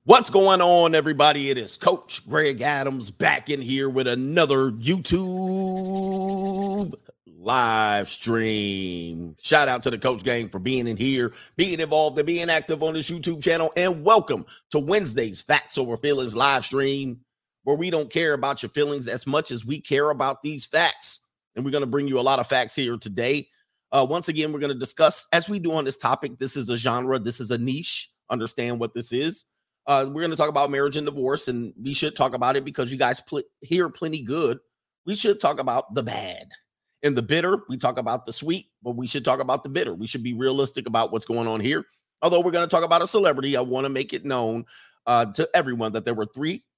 What's going on, everybody? It is Coach Greg Adams back in here with another YouTube live stream. Shout out to the Coach Gang for being in here, being involved, and being active on this YouTube channel. And welcome to Wednesday's Facts Over Feelings live stream, where we don't care about your feelings as much as we care about these facts. And we're going to bring you a lot of facts here today. Once again, we're going to discuss, as we do on this topic, this is a genre, this is a niche. Understand what this is. We're going to talk about marriage and divorce, and we should talk about it because you guys hear plenty good. We should talk about the bad. In the bitter, we talk about the sweet, but we should talk about the bitter. We should be realistic about what's going on here. Although we're going to talk about a celebrity, I want to make it known to everyone that there were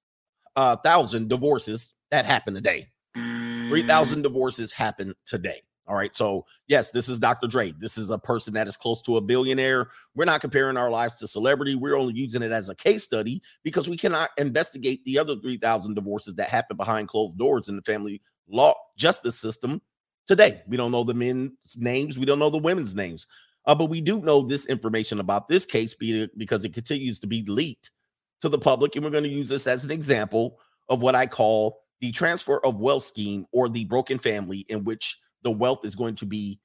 3,000 divorces that happened today. 3,000 divorces happened today. All right. So, yes, this is Dr. Dre. This is a person that is close to a billionaire. We're not comparing our lives to celebrity. We're only using it as a case study because we cannot investigate the other 3,000 divorces that happen behind closed doors in the family law justice system today. We don't know the men's names. We don't know the women's names. But we do know this information about this case because it continues to be leaked to the public. And we're going to use this as an example of what I call the transfer of wealth scheme, or the broken family, in which the wealth is going to be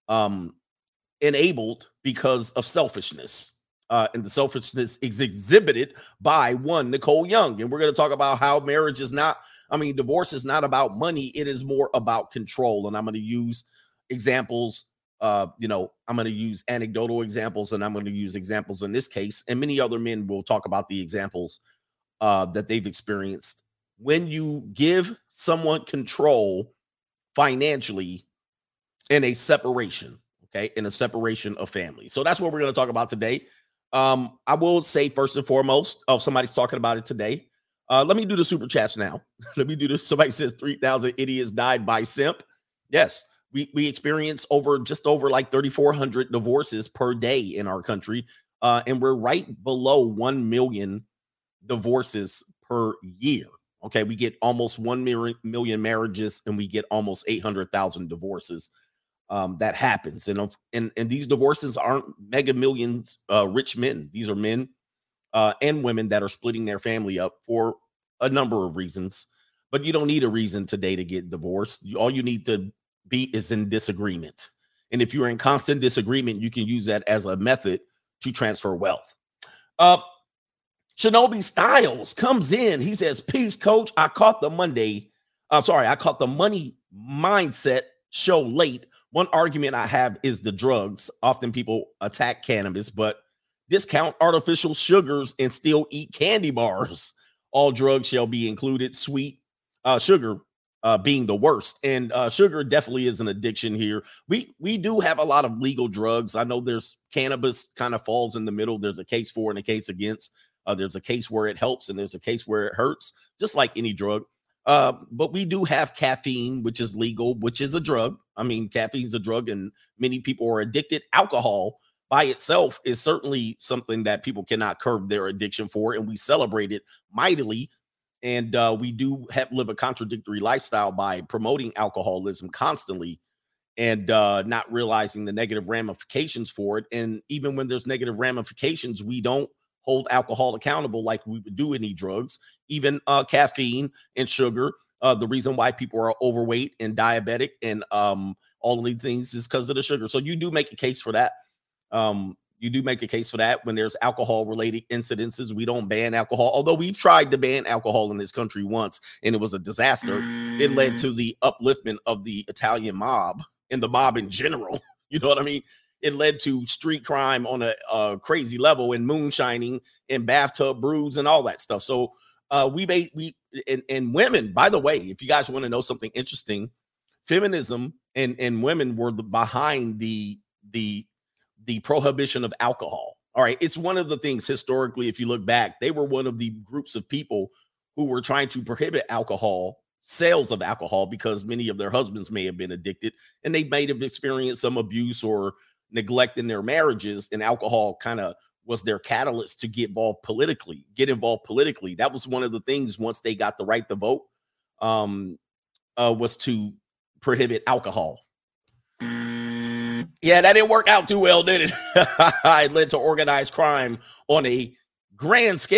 enabled because of selfishness. And the selfishness is exhibited by one Nicole Young. And we're going to talk about how marriage is not, divorce is not about money. It is more about control. And I'm going to use examples. I'm going to use anecdotal examples, and I'm going to use examples in this case. And many other men will talk about the examples that they've experienced. When you give someone control financially in a separation, in a separation of family. So that's what we're going to talk about today. I will say first and foremost, somebody's talking about it today. Let me do the super chats now. Let me do this. Somebody says 3,000 idiots died by simp. Yes, we experience just over like 3,400 divorces per day in our country. And we're right below 1 million divorces per year. Okay, we get almost 1 million marriages, and we get almost 800,000 divorces. That happens, and these divorces aren't mega millions rich men. These are men and women that are splitting their family up for a number of reasons. But you don't need a reason today to get divorced. All you need to be is in disagreement, and if you're in constant disagreement, you can use that as a method to transfer wealth. Shinobi Styles comes in. He says, "Peace, coach. I caught the money mindset show late. One argument I have is the drugs. Often people attack cannabis, but discount artificial sugars and still eat candy bars. All drugs shall be included. Sweet sugar being the worst. And sugar definitely is an addiction here. We do have a lot of legal drugs. I know there's cannabis kind of falls in the middle. There's a case for and a case against. There's a case where it helps and there's a case where it hurts, just like any drug. But we do have caffeine, which is legal, which is a drug. Caffeine is a drug and many people are addicted. Alcohol by itself is certainly something that people cannot curb their addiction for, and we celebrate it mightily. And we do live a contradictory lifestyle by promoting alcoholism constantly and not realizing the negative ramifications for it. And even when there's negative ramifications, we don't hold alcohol accountable like we would do any drugs, even caffeine and sugar. The reason why people are overweight and diabetic and all of these things is because of the sugar. So you do make a case for that. You do make a case for that when there's alcohol-related incidences. We don't ban alcohol, although we've tried to ban alcohol in this country once, and it was a disaster. It led to the upliftment of the Italian mob and the mob in general. You know what I mean? It led to street crime on a crazy level, and moonshining and bathtub brews and all that stuff. So and women, by the way, if you guys want to know something interesting, feminism and women were behind the prohibition of alcohol. All right. It's one of the things historically, if you look back, they were one of the groups of people who were trying to prohibit sales of alcohol, because many of their husbands may have been addicted and they might have experienced some abuse or neglect in their marriages, and alcohol kind of was their catalyst to get involved politically. That was one of the things once they got the right to vote, was to prohibit alcohol. Yeah, that didn't work out too well, did it? It led to organized crime on a grand scale.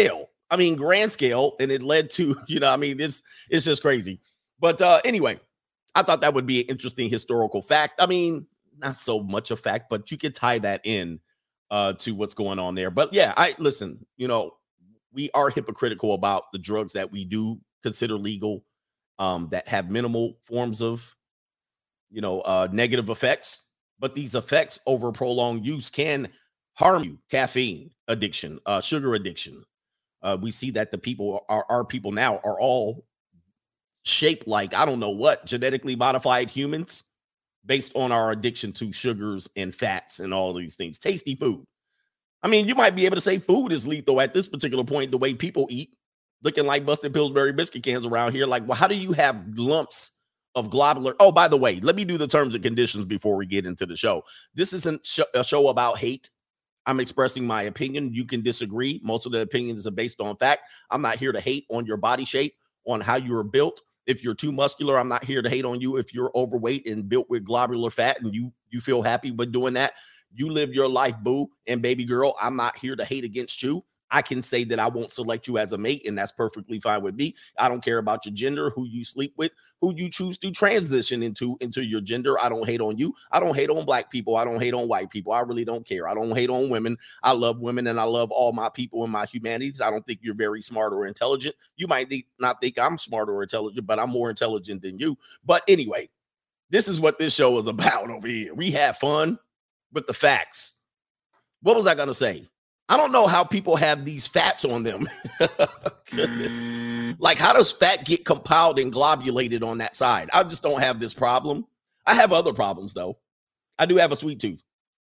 I mean, grand scale, and it led to, I mean, it's just crazy. But anyway, I thought that would be an interesting historical fact. I mean, not so much a fact, but you could tie that in to what's going on there. But yeah, listen, we are hypocritical about the drugs that we do consider legal, that have minimal forms of, negative effects. But these effects over prolonged use can harm you. Caffeine addiction, sugar addiction. We see that the people, our people now, are all shaped like, I don't know what, genetically modified humans based on our addiction to sugars and fats and all these things. Tasty food. I mean, you might be able to say food is lethal at this particular point, the way people eat, looking like busted Pillsbury biscuit cans around here. Like, well, how do you have lumps of globular? Oh, by the way, let me do the terms and conditions before we get into the show. This isn't a show about hate. I'm expressing my opinion. You can disagree. Most of the opinions are based on fact. I'm not here to hate on your body shape, on how you are built. If you're too muscular, I'm not here to hate on you. If you're overweight and built with globular fat and you feel happy with doing that, you live your life, boo. And baby girl, I'm not here to hate against you. I can say that I won't select you as a mate, and that's perfectly fine with me. I don't care about your gender, who you sleep with, who you choose to transition into your gender. I don't hate on you. I don't hate on black people. I don't hate on white people. I really don't care. I don't hate on women. I love women, and I love all my people and my humanities. I don't think you're very smart or intelligent. You might not think I'm smart or intelligent, but I'm more intelligent than you. But anyway, this is what this show is about over here. We have fun with the facts. What was I going to say? I don't know how people have these fats on them. Goodness. Like, how does fat get compiled and globulated on that side? I just don't have this problem. I have other problems, though. I do have a sweet tooth.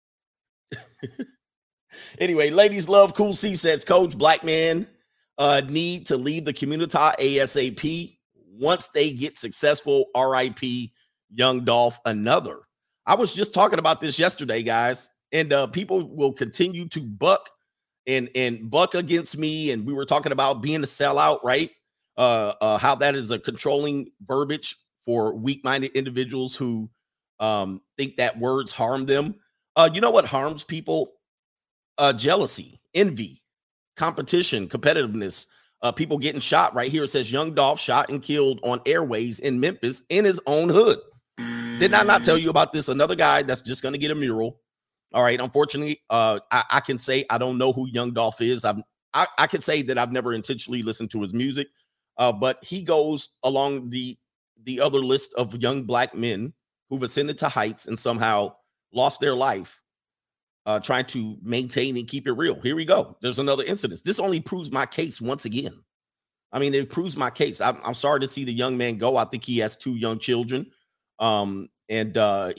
Anyway, ladies love Cool C says, Coach, black men need to leave the community ASAP once they get successful. RIP Young Dolph. Another. I was just talking about this yesterday, guys, and people will continue to buck and buck against me. And we were talking about being a sellout, right? How that is a controlling verbiage for weak-minded individuals who think that words harm them. You know what harms people? Jealousy, envy, competition, competitiveness. People getting shot. Right here it says Young Dolph shot and killed on airways in Memphis in his own hood. Did I not tell you about this? Another guy that's just going to get a mural. All right. Unfortunately, I can say I don't know who Young Dolph is. I can say that I've never intentionally listened to his music, but he goes along the other list of young black men who've ascended to heights and somehow lost their life trying to maintain and keep it real. Here we go. There's another incident. This only proves my case once again. I mean, it proves my case. I'm sorry to see the young man go. I think he has 2 young children, and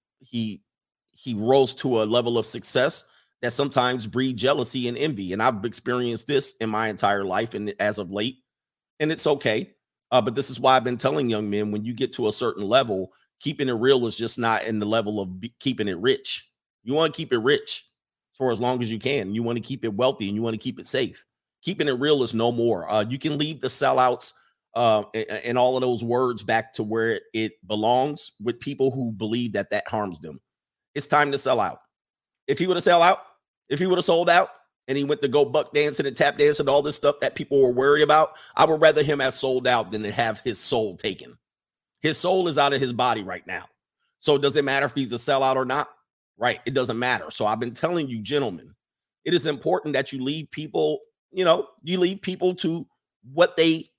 he rose to a level of success that sometimes breed jealousy and envy. And I've experienced this in my entire life and as of late, and it's okay. But this is why I've been telling young men, when you get to a certain level, keeping it real is just not in the level of keeping it rich. You want to keep it rich for as long as you can. You want to keep it wealthy and you want to keep it safe. Keeping it real is no more. You can leave the sellouts and all of those words back to where it belongs with people who believe that harms them. It's time to sell out. If he would have sold out and he went to go buck dancing and tap dancing and all this stuff that people were worried about, I would rather him have sold out than to have his soul taken. His soul is out of his body right now. So does it matter if he's a sellout or not? Right. It doesn't matter. So I've been telling you, gentlemen, it is important that you leave people, you leave people to what they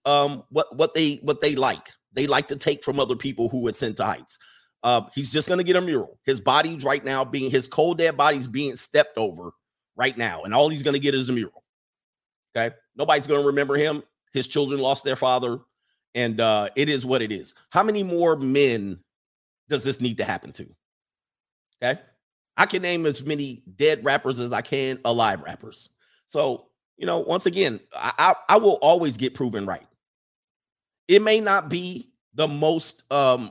like. They like to take from other people who ascend to heights. He's just going to get a mural. His body's right now his cold dead body's being stepped over right now. And all he's going to get is a mural. Okay. Nobody's going to remember him. His children lost their father. And it is what it is. How many more men does this need to happen to? Okay. I can name as many dead rappers as I can alive rappers. So, once again, I will always get proven right. It may not be the most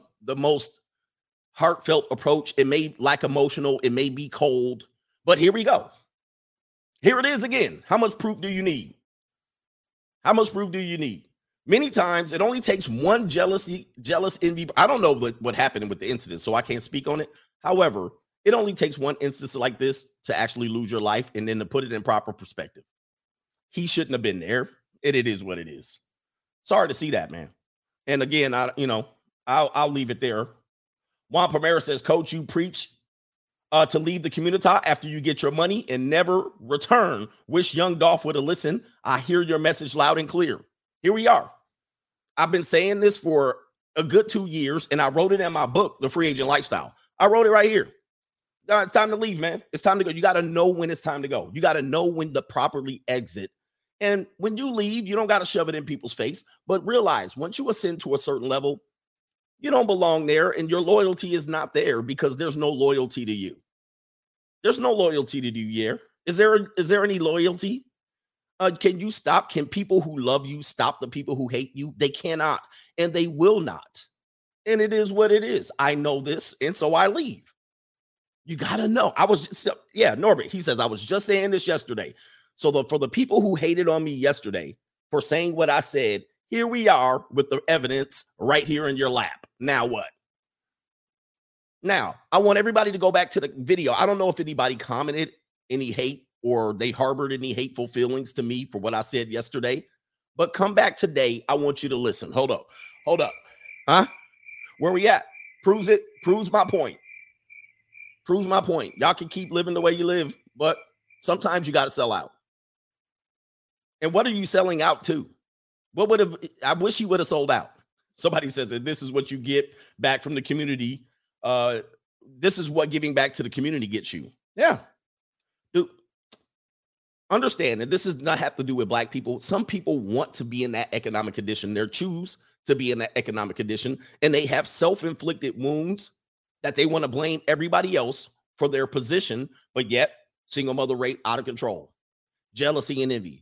heartfelt approach. It may lack emotional. It may be cold, but here we go. Here it is again. How much proof do you need? How much proof do you need? Many times it only takes one jealous envy. I don't know what happened with the incident, so I can't speak on it. However, it only takes one instance like this to actually lose your life, and then to put it in proper perspective. he shouldn't have been there. It is what it is. Sorry to see that, man. And again, I'll leave it there. Juan Primera says, Coach, you preach to leave the community after you get your money and never return. Wish young Dolph would have listened. I hear your message loud and clear. Here we are. I've been saying this for a good 2 years, and I wrote it in my book, The Free Agent Lifestyle. I wrote it right here. It's time to leave, man. It's time to go. You got to know when it's time to go. You got to know when to properly exit. And when you leave, you don't got to shove it in people's face. But realize once you ascend to a certain level, you don't belong there, and your loyalty is not there because there's no loyalty to you. There's no loyalty to you here. Is there any loyalty? Can you stop? Can people who love you stop the people who hate you? They cannot, and they will not. And it is what it is. I know this, and so I leave. You got to know. Norbert, he says, I was just saying this yesterday. So for the people who hated on me yesterday for saying what I said, here we are with the evidence right here in your lap. Now what? Now, I want everybody to go back to the video. I don't know if anybody commented any hate or they harbored any hateful feelings to me for what I said yesterday, but come back today. I want you to listen. Hold up. Huh? Where we at? Proves my point. Proves my point. Y'all can keep living the way you live, but sometimes you got to sell out. And what are you selling out to? I wish he would have sold out. Somebody says that this is what you get back from the community. This is what giving back to the community gets you. Yeah. Dude, understand that this does not have to do with black people. Some people want to be in that economic condition. They choose to be in that economic condition, and they have self-inflicted wounds that they want to blame everybody else for their position, but yet single mother rate out of control, jealousy and envy,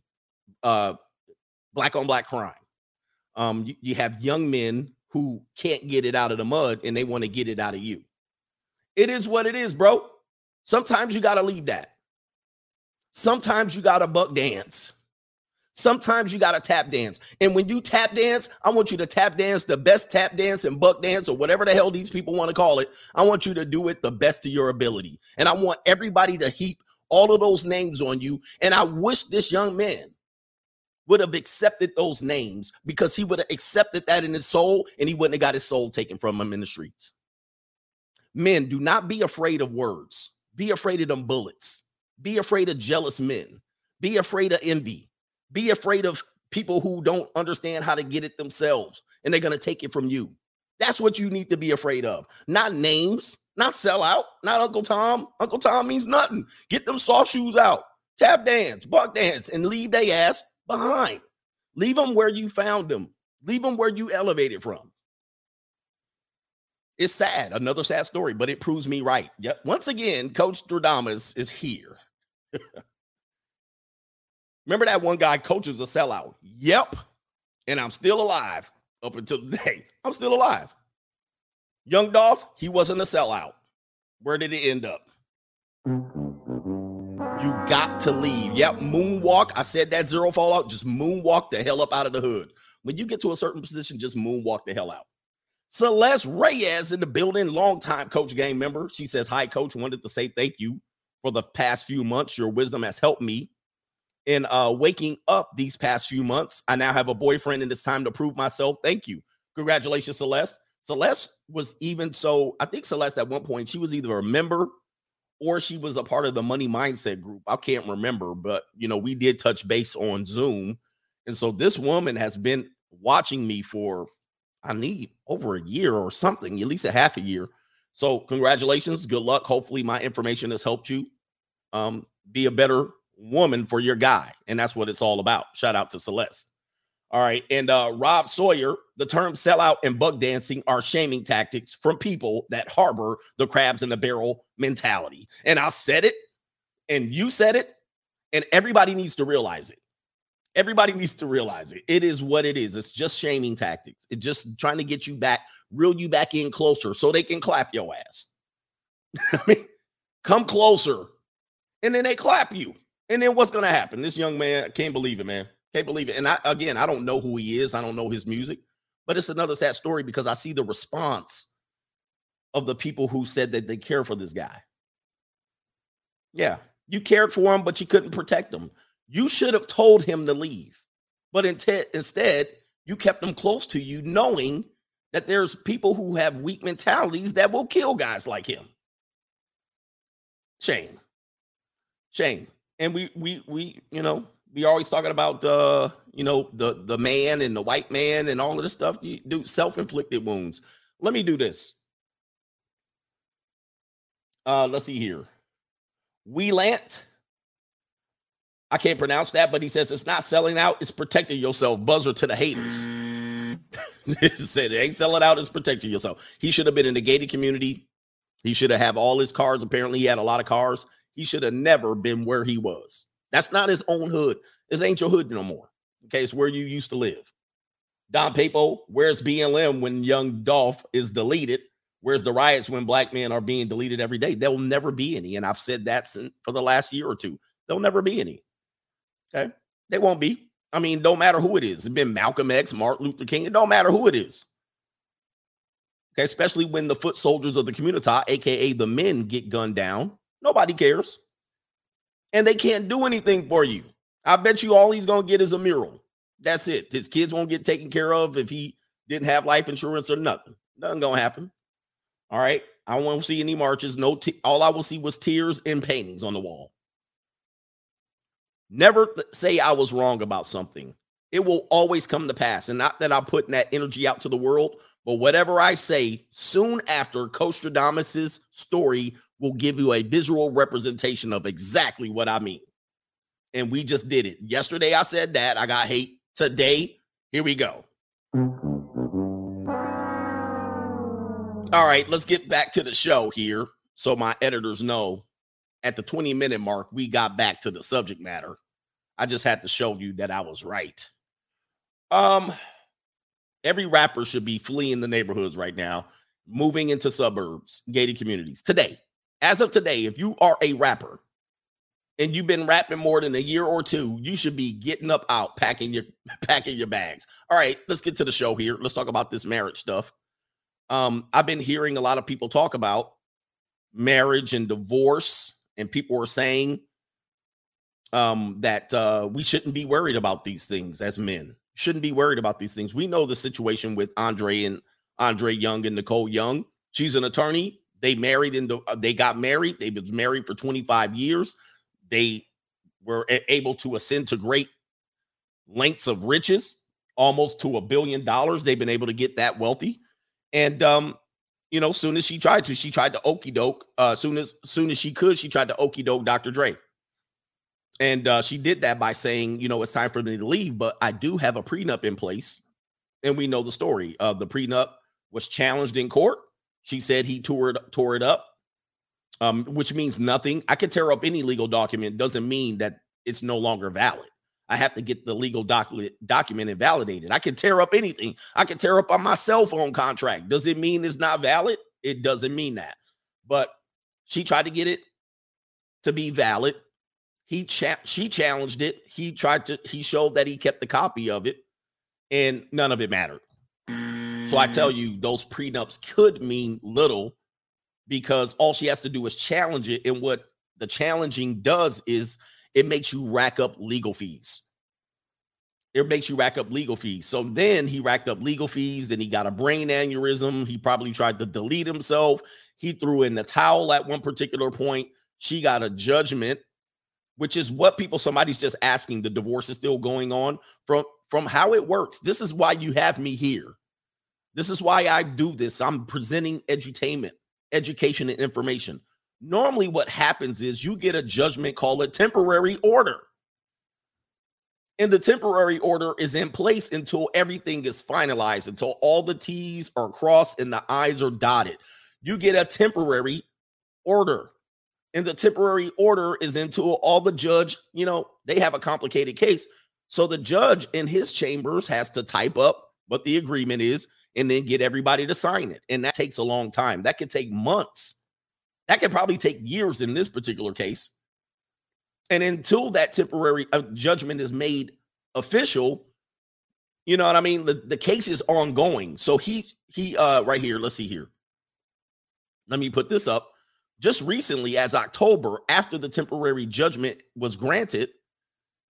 black on black crime. You have young men who can't get it out of the mud and they want to get it out of you. It is what it is, bro. Sometimes you got to leave that. Sometimes you got to buck dance. Sometimes you got to tap dance. And when you tap dance, I want you to tap dance the best tap dance and buck dance or whatever the hell these people want to call it. I want you to do it the best of your ability. And I want everybody to heap all of those names on you. And I wish this young man would have accepted those names because he would have accepted that in his soul and he wouldn't have got his soul taken from him in the streets. Men, do not be afraid of words. Be afraid of them bullets. Be afraid of jealous men. Be afraid of envy. Be afraid of people who don't understand how to get it themselves and they're going to take it from you. That's what you need to be afraid of. Not names, not sell out, not Uncle Tom. Uncle Tom means nothing. Get them soft shoes out, tap dance, buck dance, and leave their ass behind. Leave them where you found them. Leave them where you elevated from. It's sad. Another sad story, but it proves me right. Yep. Once again, Coach Stradamus is here. Remember that one guy, Coach is a sellout. Yep. And I'm still alive up until today. I'm still alive. Young Dolph, he wasn't a sellout. Where did it end up? You got to leave. Yep, moonwalk. I said that zero fallout. Just moonwalk the hell up out of the hood. When you get to a certain position, just moonwalk the hell out. Celeste Reyes in the building, longtime Coach Game member. She says, hi, Coach. Wanted to say thank you for the past few months. Your wisdom has helped me in waking up these past few months. I now have a boyfriend and it's time to prove myself. Thank you. Congratulations, Celeste. Celeste was I think Celeste at one point, she was either a member or she was a part of the Money Mindset group. I can't remember, but we did touch base on Zoom. And so this woman has been watching me for, I need over a year or something, at least a half a year. So congratulations. Good luck. Hopefully my information has helped you be a better woman for your guy. And that's what it's all about. Shout out to Celeste. All right. And Rob Sawyer, the term sellout and buck dancing are shaming tactics from people that harbor the crabs in the barrel mentality. And I said it and you said it and everybody needs to realize it. Everybody needs to realize it. It is what it is. It's just shaming tactics. It's just trying to get you back, reel you back in closer so they can clap your ass. I mean, come closer and then they clap you. And then what's going to happen? This young man, I can't believe it, man. Can't believe it. And I don't know who he is. I don't know his music, but it's another sad story because I see the response of the people who said that they care for this guy. Yeah, you cared for him, but you couldn't protect him. You should have told him to leave. But instead, you kept him close to you, knowing that there's people who have weak mentalities that will kill guys like him. Shame. And we always talking about the man and the white man and all of this stuff. You do self-inflicted wounds. Let me do this. Let's see here. Wheelant. I can't pronounce that, but he says it's not selling out, it's protecting yourself. Buzzer to the haters. He said it ain't selling out, it's protecting yourself. He should have been in the gated community. He should have all his cars. Apparently, he had a lot of cars. He should have never been where he was. That's not his own hood. This ain't your hood no more. Okay, it's where you used to live. Don Papo, where's BLM when Young Dolph is deleted? Where's the riots when black men are being deleted every day? There will never be any. And I've said that for the last year or two. There'll never be any. Okay, they won't be. I mean, don't matter who it is. It's been Malcolm X, Martin Luther King. It don't matter who it is. Okay, especially when the foot soldiers of the community, aka the men, get gunned down. Nobody cares. And they can't do anything for you. I bet you all he's going to get is a mural. That's it. His kids won't get taken care of if he didn't have life insurance or nothing. Nothing going to happen. All right. I won't see any marches. All I will see was tears and paintings on the wall. Never say I was wrong about something. It will always come to pass. And not that I'm putting that energy out to the world, but whatever I say soon after Costradamus's story will give you a visual representation of exactly what I mean. And we just did it. Yesterday I said that. I got hate. Today, here we go. All right, let's get back to the show here so my editors know at the 20-minute mark, we got back to the subject matter. I just had to show you that I was right. Every rapper should be fleeing the neighborhoods right now, moving into suburbs, gated communities. Today, as of today, if you are a rapper and you've been rapping more than a year or two, you should be getting up out, packing your bags. All right, let's get to the show here. Let's talk about this marriage stuff. I've been hearing a lot of people talk about marriage and divorce, and people are saying that we shouldn't be worried about these things as men. Shouldn't be worried about these things. We know the situation with Andre Young and Nicole Young. She's an attorney. They got married. They was married for 25 years. They were able to ascend to great lengths of riches, almost to $1 billion. They've been able to get that wealthy. And, soon as she tried to okey doke, soon as she could, she tried to okey doke Dr. Dre. And she did that by saying, it's time for me to leave, but I do have a prenup in place. And we know the story. The prenup was challenged in court. She said he tore it up, which means nothing. I can tear up any legal document. Doesn't mean that it's no longer valid. I have to get the legal document invalidated. I can tear up anything. I can tear up on my cell phone contract. Does it mean it's not valid? It doesn't mean that. But she tried to get it to be valid. She challenged it. He showed that he kept the copy of it, and none of it mattered. So I tell you, those prenups could mean little because all she has to do is challenge it. And what the challenging does is it makes you rack up legal fees. It makes you rack up legal fees. So then he racked up legal fees. Then he got a brain aneurysm. He probably tried to delete himself. He threw in the towel at one particular point. She got a judgment, which is what somebody's just asking. The divorce is still going on from how it works. This is why you have me here. This is why I do this. I'm presenting education and information. Normally what happens is you get a judgment called a temporary order. And the temporary order is in place until everything is finalized, until all the T's are crossed and the I's are dotted. You get a temporary order. And the temporary order is until all the judge, they have a complicated case. So the judge in his chambers has to type up what the agreement is and then get everybody to sign it. And that takes a long time. That could take months. That could probably take years in this particular case. And until that temporary judgment is made official, you know what I mean? The case is ongoing. So he right here, let's see here. Let me put this up. Just recently, as October, after the temporary judgment was granted,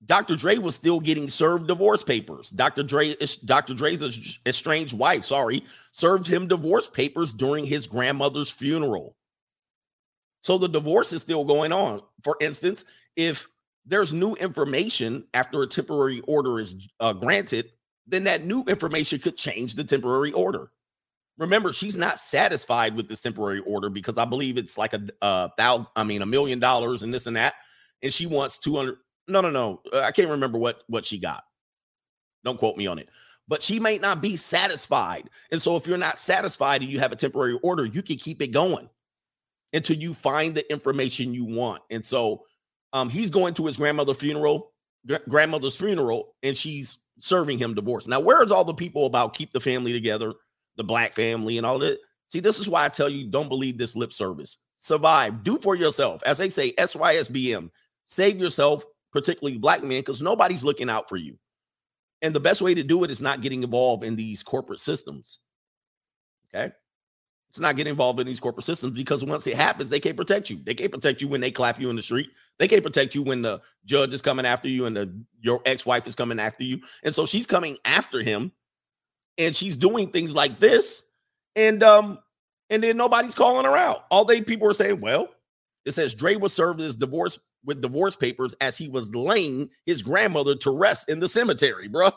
Dr. Dre was still getting served divorce papers. Dr. Dre's estranged wife, served him divorce papers during his grandmother's funeral. So the divorce is still going on. For instance, if there's new information after a temporary order is granted, then that new information could change the temporary order. Remember, she's not satisfied with this temporary order because I believe it's like $1 million and this and that. And she wants 200. No. I can't remember what she got. Don't quote me on it. But she may not be satisfied. And so if you're not satisfied and you have a temporary order, you can keep it going until you find the information you want. And so he's going to his grandmother's funeral, and she's serving him divorce. Now, where's all the people about keep the family together, the black family and all that? See, this is why I tell you, don't believe this lip service. Survive. Do for yourself. As they say, SYSBM. Save yourself, particularly black men, because nobody's looking out for you. And the best way to do it is not getting involved in these corporate systems. Okay? It's not getting involved in these corporate systems because once it happens, they can't protect you. They can't protect you when they clap you in the street. They can't protect you when the judge is coming after you and your ex-wife is coming after you. And so she's coming after him and she's doing things like this. And then nobody's calling her out. All people are saying, well, it says Dre was served his divorce with divorce papers as he was laying his grandmother to rest in the cemetery, bro.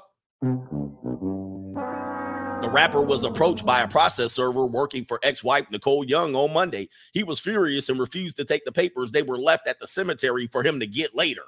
The rapper was approached by a process server working for ex-wife Nicole Young on Monday. He was furious and refused to take the papers. They were left at the cemetery for him to get later.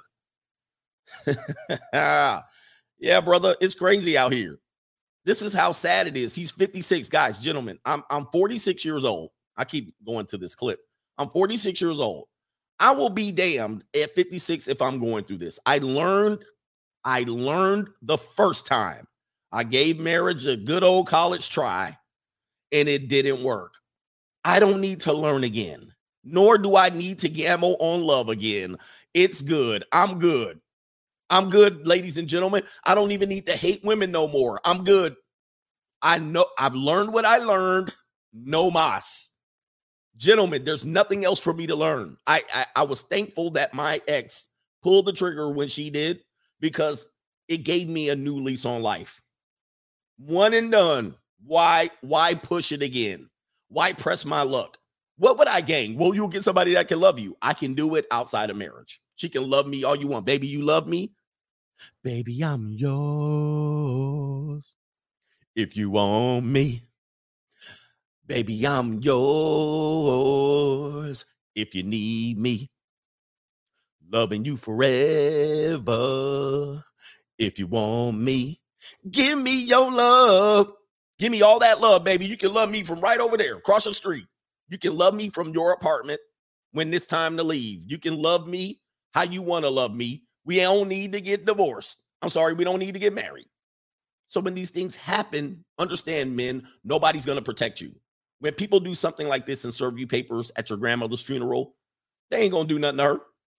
Yeah, brother, it's crazy out here. This is how sad it is. He's 56, guys, gentlemen. I'm 46 years old. I keep going to this clip. I'm 46 years old. I will be damned at 56 if I'm going through this. I learned the first time. I gave marriage a good old college try, and it didn't work. I don't need to learn again, nor do I need to gamble on love again. It's good. I'm good. I'm good, ladies and gentlemen. I don't even need to hate women no more. I'm good. I know I've learned what I learned. No mas. Gentlemen, there's nothing else for me to learn. I was thankful that my ex pulled the trigger when she did because it gave me a new lease on life. One and done. Why push it again? Why press my luck? What would I gain? Well, you'll get somebody that can love you. I can do it outside of marriage. She can love me all you want. Baby, you love me? Baby, I'm yours. If you want me. Baby, I'm yours. If you need me. Loving you forever. If you want me. Give me your love. Give me all that love, baby. You can love me from right over there, across the street. You can love me from your apartment when it's time to leave. You can love me how you want to love me. We don't need to get divorced. I'm sorry, we don't need to get married. So when these things happen, understand, men, nobody's going to protect you. When people do something like this and serve you papers at your grandmother's funeral, they ain't going to do nothing to her.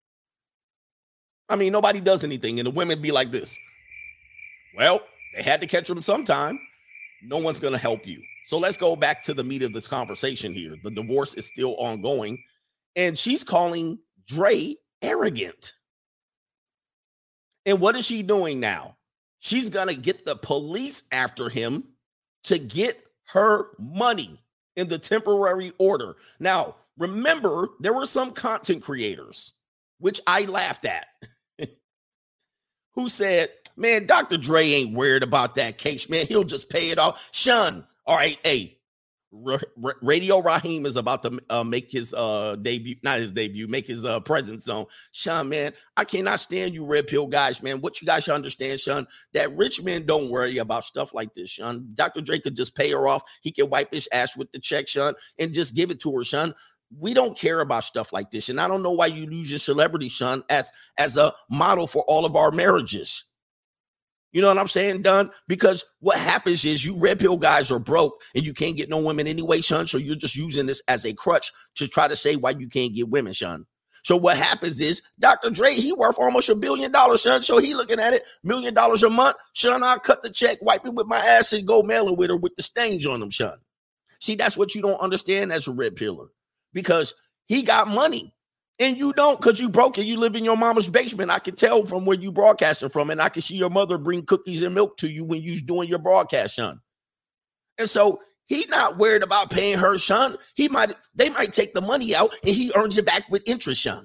I mean, nobody does anything. And the women be like this. Well, they had to catch them sometime. No one's going to help you. So let's go back to the meat of this conversation here. The divorce is still ongoing. And she's calling Dre arrogant. And what is she doing now? She's going to get the police after him to get her money in the temporary order. Now, remember, there were some content creators, which I laughed at, who said, man, Dr. Dre ain't worried about that case, man. He'll just pay it off. Shun, all right, hey, Radio Raheem is about to make his debut, not his debut, make his presence known. Shun, man, I cannot stand you red pill guys, man. What you guys should understand, Shun, that rich men don't worry about stuff like this, Shun. Dr. Dre could just pay her off. He can wipe his ass with the check, Shun, and just give it to her, Shun. We don't care about stuff like this. And I don't know why you lose your celebrity, Shun, as a model for all of our marriages. You know what I'm saying, Dunn? Because what happens is you red pill guys are broke and you can't get no women anyway, Shun. So you're just using this as a crutch to try to say why you can't get women, Shun. So what happens is Dr. Dre, he worth almost $1 billion, Shun. So he looking at it, $1 million a month. Shun, I'll cut the check, wipe it with my ass and go mail it with her with the stains on them, Shun. See, that's what you don't understand as a red pillar because he got money. And you don't, because you broke and you live in your mama's basement. I can tell from where you broadcasting from, and I can see your mother bring cookies and milk to you when you're doing your broadcast, son. And so he not worried about paying her, son. They might take the money out and he earns it back with interest, son.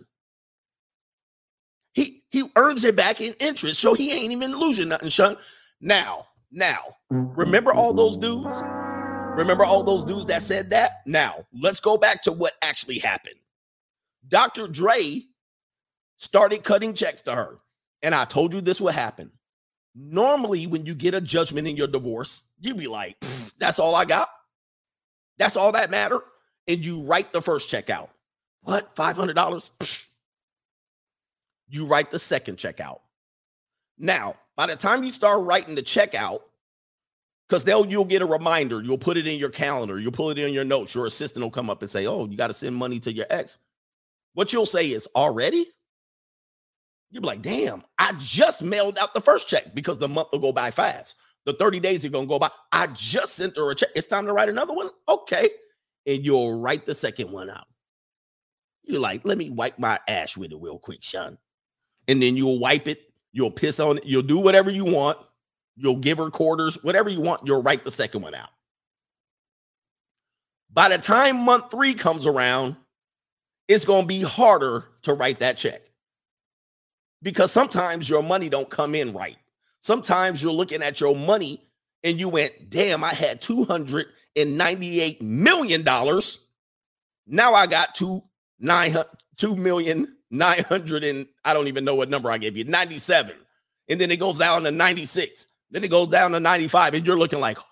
He earns it back in interest, so he ain't even losing nothing, son. Now, remember all those dudes? Remember all those dudes that said that? Now, let's go back to what actually happened. Dr. Dre started cutting checks to her. And I told you this would happen. Normally, when you get a judgment in your divorce, you be like, that's all I got? That's all that matter? And you write the first check out. What, $500? You write the second check out. Now, by the time you start writing the check out, because you'll get a reminder, you'll put it in your calendar, you'll put it in your notes, your assistant will come up and say, oh, you got to send money to your ex. What you'll say is, already? You'll be like, damn, I just mailed out the first check, because the month will go by fast. The 30 days are going to go by. I just sent her a check. It's time to write another one? Okay. And you'll write the second one out. You're like, let me wipe my ass with it real quick, son. And then you'll wipe it. You'll piss on it. You'll do whatever you want. You'll give her quarters, whatever you want. You'll write the second one out. By the time month 3 comes around, it's going to be harder to write that check, because sometimes your money don't come in right. Sometimes you're looking at your money and you went, damn, I had $298 million. Now I got $2,900,000 and I don't even know what number I gave you, 97. And then it goes down to 96. Then it goes down to 95. And you're looking like,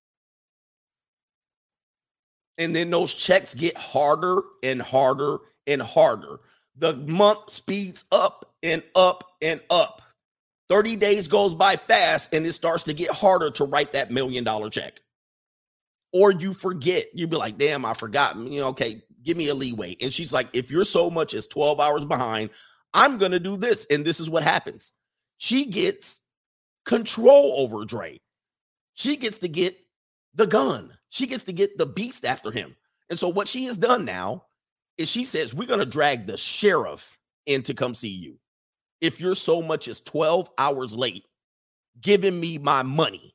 and then those checks get harder and harder and harder. The month speeds up and up and up. 30 days goes by fast, and it starts to get harder to write that $1 million check. Or you forget. You'd be like, damn, I forgot. Okay, give me a leeway. And she's like, if you're so much as 12 hours behind, I'm going to do this. And this is what happens. She gets control over Dre. She gets to get the gun. She gets to get the beast after him. And so what she has done now is she says, we're going to drag the sheriff in to come see you. If you're so much as 12 hours late, giving me my money.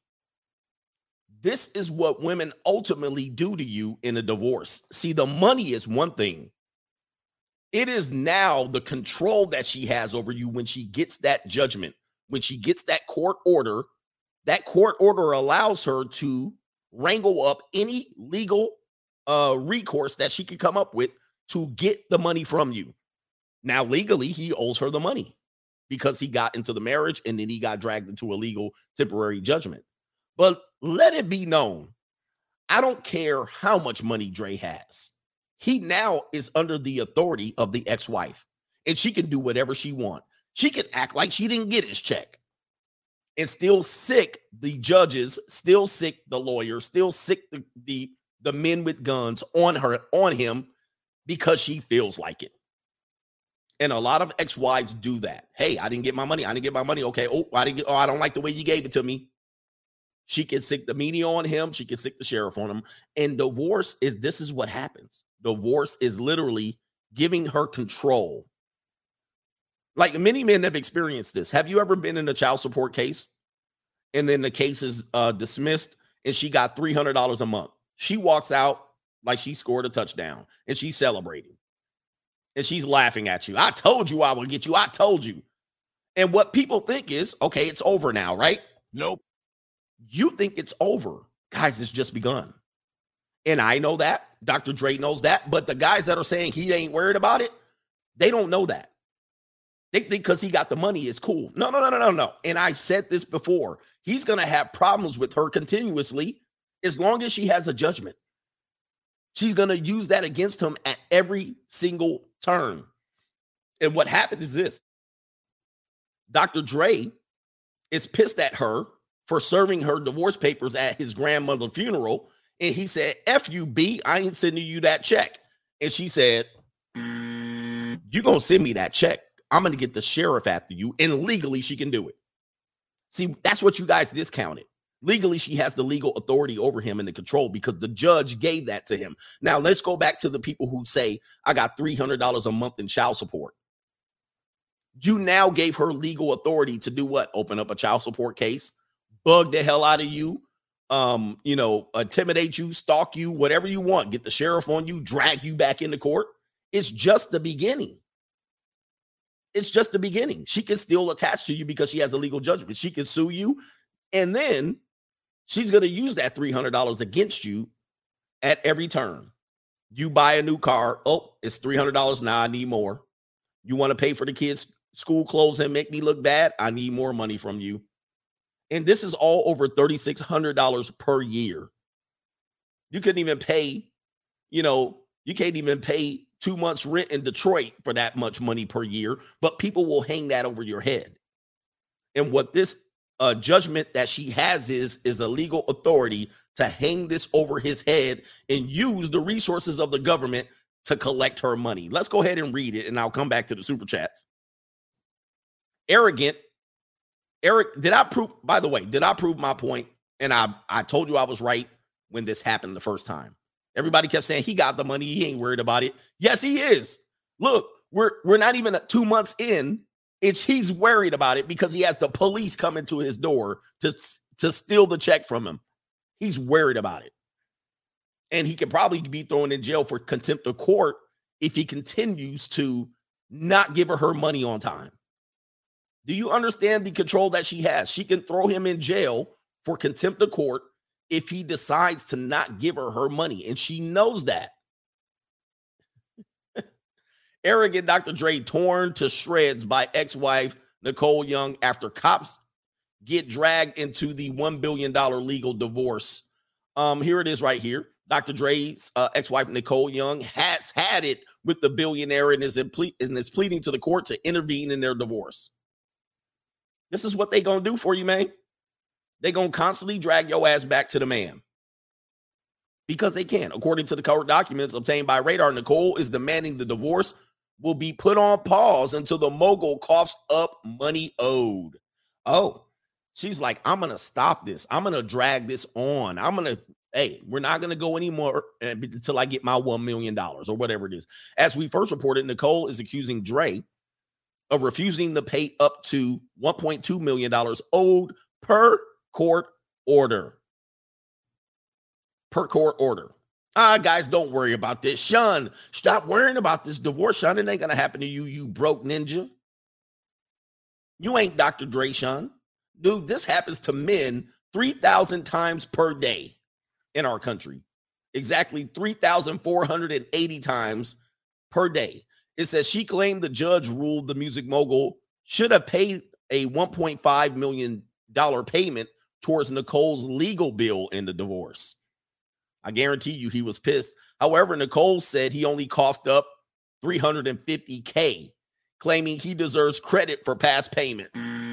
This is what women ultimately do to you in a divorce. See, the money is one thing. It is now the control that she has over you when she gets that judgment, when she gets that court order. That court order allows her to wrangle up any legal recourse that she could come up with to get the money from you. Now, legally, he owes her the money because he got into the marriage and then he got dragged into a legal temporary judgment. But let it be known, I don't care how much money Dre has. He now is under the authority of the ex-wife, and she can do whatever she wants. She can act like she didn't get his check and still sick the judges, still sick the lawyers, still sick the men with guns on him because she feels like it. And a lot of ex-wives do that. Hey, I didn't get my money. I didn't get my money. Okay. I don't like the way you gave it to me. She can sick the media on him. She can sick the sheriff on him. And this is what happens. Divorce is literally giving her control. Like, many men have experienced this. Have you ever been in a child support case and then the case is dismissed and she got $300 a month? She walks out like she scored a touchdown and she's celebrating and she's laughing at you. I told you I would get you. I told you. And what people think is, okay, it's over now, right? Nope. You think it's over. Guys, it's just begun. And I know that. Dr. Dre knows that. But the guys that are saying he ain't worried about it, they don't know that. They think because he got the money, it's cool. No. And I said this before. He's going to have problems with her continuously as long as she has a judgment. She's going to use that against him at every single turn. And what happened is this. Dr. Dre is pissed at her for serving her divorce papers at his grandmother's funeral. And he said, F you, B, I ain't sending you that check. And she said, you're going to send me that check. I'm going to get the sheriff after you. And legally, she can do it. See, that's what you guys discounted. Legally, she has the legal authority over him and the control because the judge gave that to him. Now, let's go back to the people who say, I got $300 a month in child support. You now gave her legal authority to do what? Open up a child support case, bug the hell out of you, intimidate you, stalk you, whatever you want, get the sheriff on you, drag you back into court. It's just the beginning. It's just the beginning. She can still attach to you because she has a legal judgment. She can sue you, and then she's going to use that $300 against you at every turn. You buy a new car. Oh, it's $300. Now I need more. You want to pay for the kids' school clothes and make me look bad? I need more money from you. And this is all over $3,600 per year. You couldn't even pay, you can't even pay 2 months rent in Detroit for that much money per year, but people will hang that over your head. And what this judgment that she has is a legal authority to hang this over his head and use the resources of the government to collect her money. Let's go ahead and read it, and I'll come back to the super chats. Arrogant. Eric, did I prove my point? And I told you I was right when this happened the first time. Everybody kept saying he got the money. He ain't worried about it. Yes, he is. Look, we're not even 2 months in. He's worried about it because he has the police coming to his door to steal the check from him. He's worried about it. And he could probably be thrown in jail for contempt of court if he continues to not give her money on time. Do you understand the control that she has? She can throw him in jail for contempt of court if he decides to not give her money, and she knows that. Arrogant Dr. Dre torn to shreds by ex-wife Nicole Young after cops get dragged into the $1 billion legal divorce. Here it is right here. Dr. Dre's ex-wife Nicole Young has had it with the billionaire and is pleading to the court to intervene in their divorce. This is what they gonna do for you, man. They gonna constantly drag your ass back to the man because they can. According to the court documents obtained by Radar, Nicole is demanding the divorce will be put on pause until the mogul coughs up money owed. Oh, she's like, I'm gonna stop this. I'm gonna drag this on. We're not gonna go anymore until I get my $1 million or whatever it is. As we first reported, Nicole is accusing Dre of refusing to pay up to $1.2 million owed per court order. Per court order. Guys, don't worry about this. Sean, stop worrying about this divorce, Sean. It ain't going to happen to you, you broke ninja. You ain't Dr. Dre, Sean. Dude, this happens to men 3,000 times per day in our country. Exactly 3,480 times per day. It says she claimed the judge ruled the music mogul should have paid a $1.5 million payment towards Nicole's legal bill in the divorce. I guarantee you he was pissed. However, Nicole said he only coughed up $350K, claiming he deserves credit for past payment.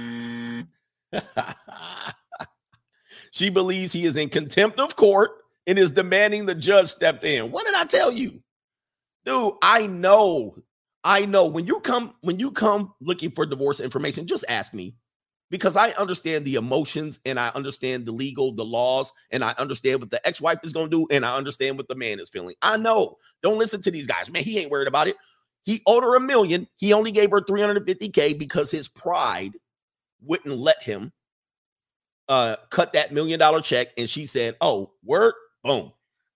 She believes he is in contempt of court and is demanding the judge step in. What did I tell you? Dude, I know. When you come looking for divorce information, just ask me, because I understand the emotions and I understand the laws, and I understand what the ex-wife is going to do, and I understand what the man is feeling. I know. Don't listen to these guys. Man, he ain't worried about it. He owed her $1 million. He only gave her $350K because his pride wouldn't let him cut that $1 million check. And she said, oh, word, boom.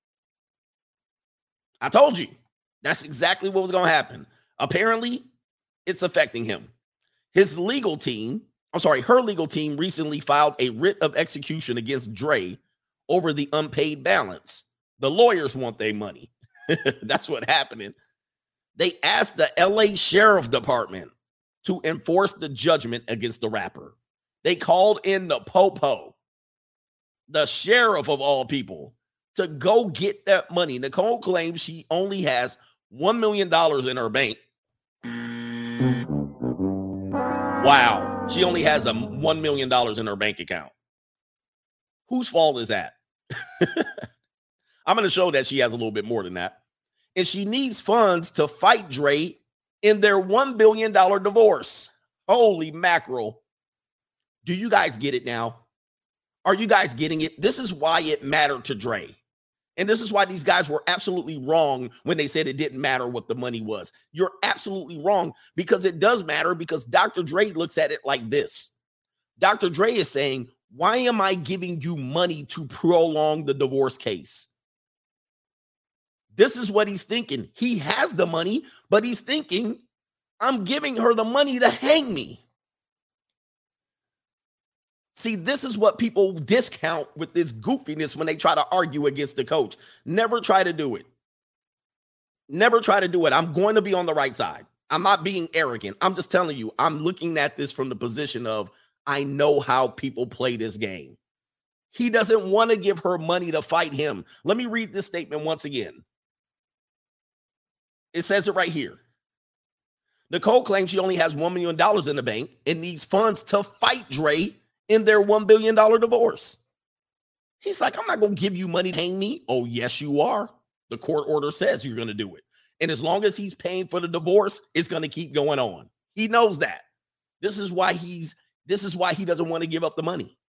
I told you. That's exactly what was going to happen. Apparently, it's affecting him. Her legal team recently filed a writ of execution against Dre over the unpaid balance. The lawyers want their money. That's what happened. They asked the LA Sheriff Department to enforce the judgment against the rapper. They called in the popo, the sheriff of all people, to go get that money. Nicole claims she only has $1 million in her bank. Wow. She only has $1 million in her bank account. Whose fault is that? I'm going to show that she has a little bit more than that. And she needs funds to fight Dre in their $1 billion divorce. Holy mackerel. Do you guys get it now? Are you guys getting it? This is why it mattered to Dre. And this is why these guys were absolutely wrong when they said it didn't matter what the money was. You're absolutely wrong, because it does matter, because Dr. Dre looks at it like this. Dr. Dre is saying, why am I giving you money to prolong the divorce case? This is what he's thinking. He has the money, but he's thinking, I'm giving her the money to hang me. See, this is what people discount with this goofiness when they try to argue against the coach. Never try to do it. Never try to do it. I'm going to be on the right side. I'm not being arrogant. I'm just telling you, I'm looking at this from the position of, I know how people play this game. He doesn't want to give her money to fight him. Let me read this statement once again. It says it right here. Nicole claims she only has $1 million in the bank and needs funds to fight Dre in their $1 billion divorce. He's like, I'm not going to give you money to hang me. Oh, yes, you are. The court order says you're going to do it. And as long as he's paying for the divorce, it's going to keep going on. He knows that. This is why he doesn't want to give up the money.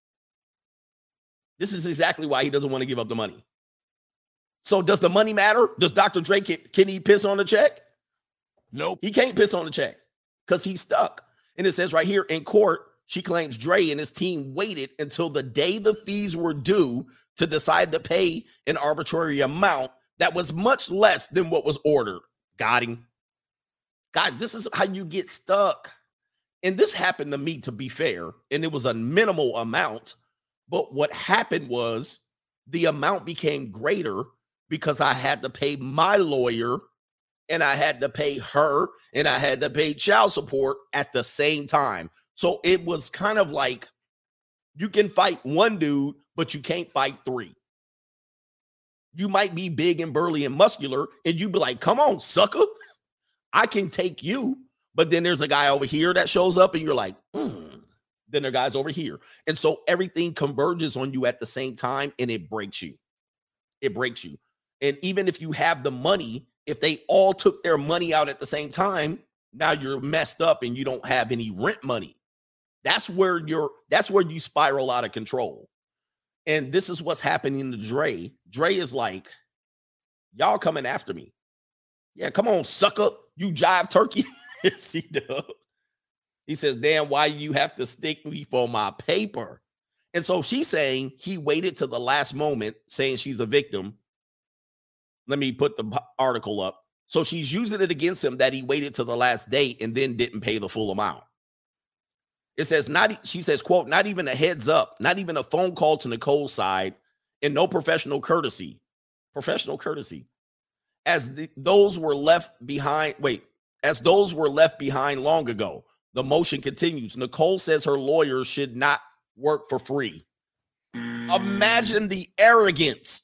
This is exactly why he doesn't want to give up the money. So does the money matter? Does Dr. Dre, can he piss on the check? Nope. He can't piss on the check because he's stuck. And it says right here, in court, she claims Dre and his team waited until the day the fees were due to decide to pay an arbitrary amount that was much less than what was ordered. Got him. God, this is how you get stuck. And this happened to me, to be fair, and it was a minimal amount. But what happened was the amount became greater because I had to pay my lawyer, and I had to pay her, and I had to pay child support at the same time. So it was kind of like, you can fight one dude, but you can't fight three. You might be big and burly and muscular, and you'd be like, come on, sucker. I can take you. But then there's a guy over here that shows up, and you're like, Then there are guys over here. And so everything converges on you at the same time, and it breaks you. It breaks you. And even if you have the money, if they all took their money out at the same time, now you're messed up and you don't have any rent money. That's where you spiral out of control. And this is what's happening to Dre. Dre is like, y'all coming after me. Yeah, come on, sucker. You jive turkey. See, he says, damn, why you have to stick me for my paper? And so she's saying he waited to the last moment, saying she's a victim. Let me put the article up. So she's using it against him that he waited to the last day and then didn't pay the full amount. It says, she says, quote, not even a heads up, not even a phone call to Nicole's side, and no professional courtesy. Professional courtesy. As those were left behind long ago. The motion continues. Nicole says her lawyer should not work for free. Imagine the arrogance.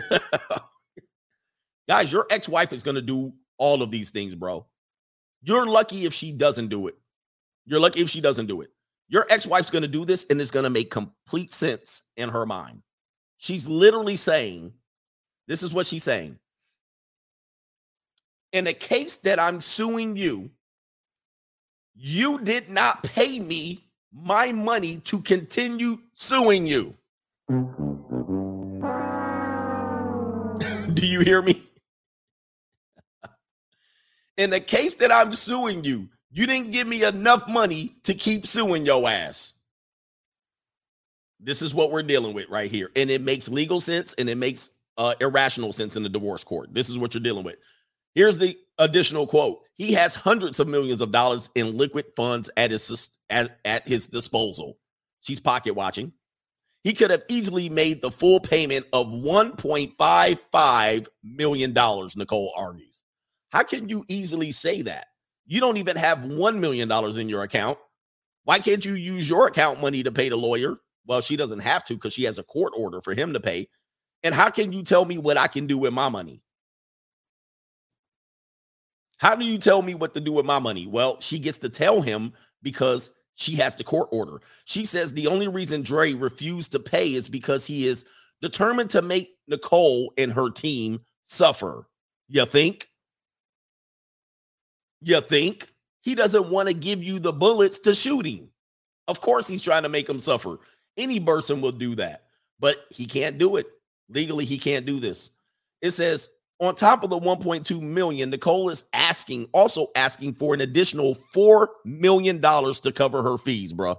Guys, your ex-wife is going to do all of these things, bro. You're lucky if she doesn't do it. You're lucky if she doesn't do it. Your ex-wife's going to do this, and it's going to make complete sense in her mind. She's literally saying, this is what she's saying. In a case that I'm suing you, you did not pay me my money to continue suing you. Do you hear me? In the case that I'm suing you, you didn't give me enough money to keep suing your ass. This is what we're dealing with right here. And it makes legal sense, and it makes irrational sense in the divorce court. This is what you're dealing with. Here's the additional quote. He has hundreds of millions of dollars in liquid funds at his disposal. She's pocket watching. He could have easily made the full payment of $1.55 million, Nicole argues. How can you easily say that? You don't even have $1 million in your account. Why can't you use your account money to pay the lawyer? Well, she doesn't have to because she has a court order for him to pay. And how can you tell me what I can do with my money? How do you tell me what to do with my money? Well, she gets to tell him because she has the court order. She says the only reason Dre refused to pay is because he is determined to make Nicole and her team suffer. You think? You think? He doesn't want to give you the bullets to shoot him. Of course he's trying to make him suffer. Any person will do that, but he can't do it. Legally, he can't do this. It says, on top of the 1.2 million, Nicole is also asking for an additional $4 million to cover her fees, bro.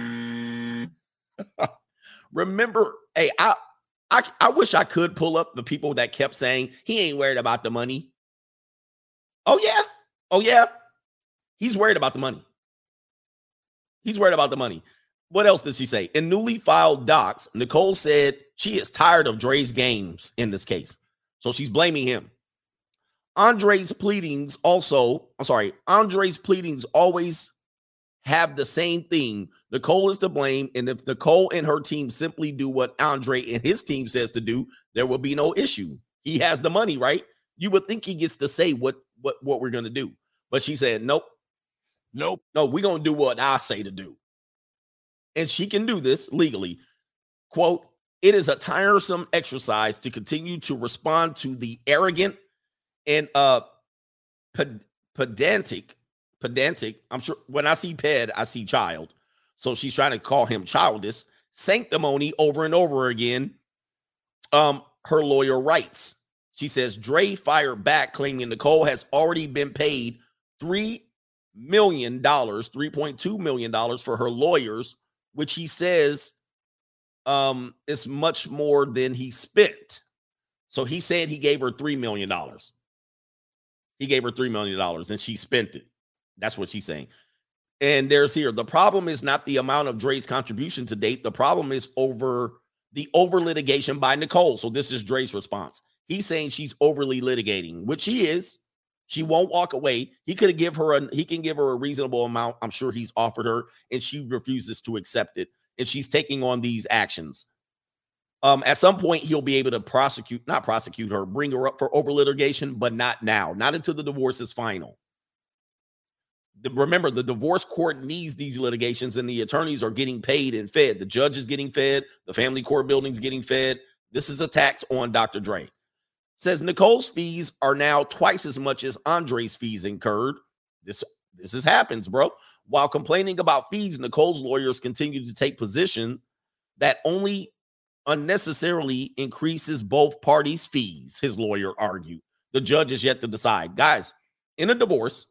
Remember, hey, I wish I could pull up the people that kept saying he ain't worried about the money. Oh yeah. He's worried about the money. He's worried about the money. What else does she say? In newly filed docs, Nicole said she is tired of Dre's games in this case. So she's blaming him. Andre's pleadings always have the same thing. Nicole is to blame. And if Nicole and her team simply do what Andre and his team says to do, there will be no issue. He has the money, right? You would think he gets to say what we're going to do. But she said, nope, no, we're going to do what I say to do. And she can do this legally. Quote, it is a tiresome exercise to continue to respond to the arrogant and pedantic. I'm sure when I see ped, I see child. So she's trying to call him childish. Sanctimony over and over again. Her lawyer writes. She says Dre fired back, claiming Nicole has already been paid $3 million, $3.2 million for her lawyers, which he says is much more than he spent. So he said he gave her $3 million. He gave her $3 million and she spent it. That's what she's saying. And there's here, the problem is not the amount of Dre's contribution to date. The problem is over litigation by Nicole. So this is Dre's response. He's saying she's overly litigating, which she is. She won't walk away. He can give her a reasonable amount. I'm sure he's offered her, and she refuses to accept it. And she's taking on these actions. At some point, he'll be able to bring her up for over litigation, but not now, not until the divorce is final. Remember, the divorce court needs these litigations, and the attorneys are getting paid and fed. The judge is getting fed. The family court building is getting fed. This is a tax on Dr. Dre. Says Nicole's fees are now twice as much as Andre's fees incurred. This happens, bro. While complaining about fees, Nicole's lawyers continue to take position that only unnecessarily increases both parties' fees, his lawyer argued. The judge is yet to decide. Guys, in a divorce,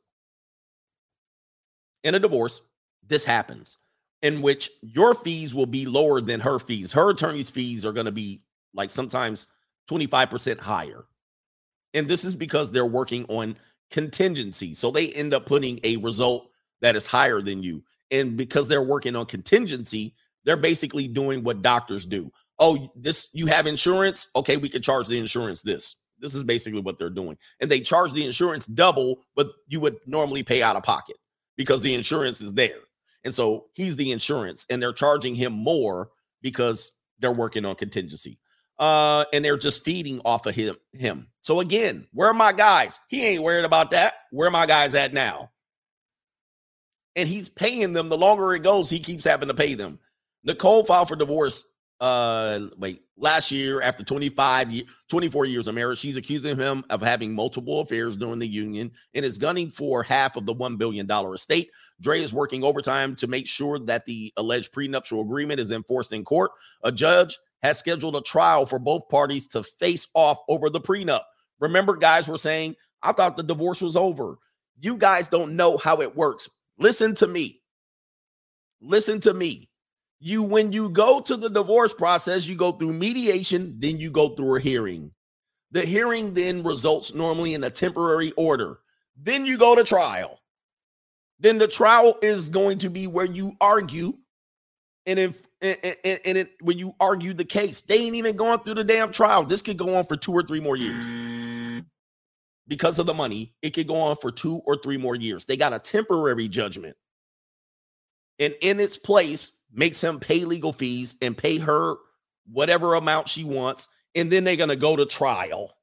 this happens, in which your fees will be lower than her fees. Her attorney's fees are going to be like sometimes 25% higher. And this is because they're working on contingency. So they end up putting a result that is higher than you. And because they're working on contingency, they're basically doing what doctors do. Oh, you have insurance? Okay, we can charge the insurance this. This is basically what they're doing. And they charge the insurance double, but you would normally pay out of pocket because the insurance is there. And so he's the insurance, and they're charging him more because they're working on contingency. And they're just feeding off of him. So again, where are my guys? He ain't worried about that. Where are my guys at now? And he's paying them. The longer it goes, he keeps having to pay them. Nicole filed for divorce last year after 24 years of marriage. She's accusing him of having multiple affairs during the union and is gunning for half of the $1 billion estate. Dre is working overtime to make sure that the alleged prenuptial agreement is enforced in court. A judge has scheduled a trial for both parties to face off over the prenup. Remember, guys were saying, I thought the divorce was over. You guys don't know how it works. Listen to me. When you go to the divorce process, you go through mediation, then you go through a hearing. The hearing then results normally in a temporary order. Then you go to trial. Then the trial is going to be where you argue. And when you argue the case, they ain't even going through the damn trial. This could go on for 2 or 3 more years. Because of the money, it could go on for 2 or 3 more years. They got a temporary judgment. And in its place, makes him pay legal fees and pay her whatever amount she wants. And then they're going to go to trial.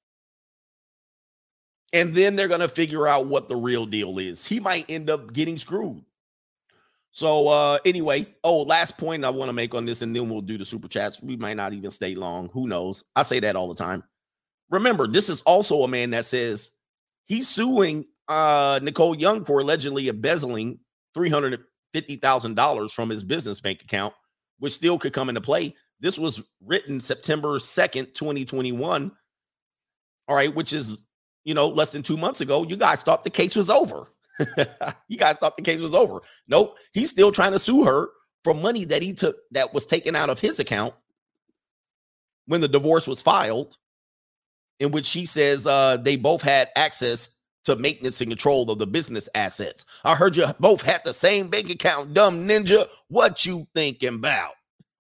And then they're going to figure out what the real deal is. He might end up getting screwed. So anyway, last point I want to make on this, and then we'll do the super chats. We might not even stay long. Who knows? I say that all the time. Remember, this is also a man that says he's suing Nicole Young for allegedly embezzling $350,000 from his business bank account which still could come into play. This was written September 2nd, 2021. All right, which is, less than 2 months ago. You guys thought the case was over. You guys thought the case was over. Nope. He's still trying to sue her for money that he took that was taken out of his account when the divorce was filed, in which she says they both had access to maintenance and control of the business assets. I heard you both had the same bank account, dumb ninja. What you thinking about?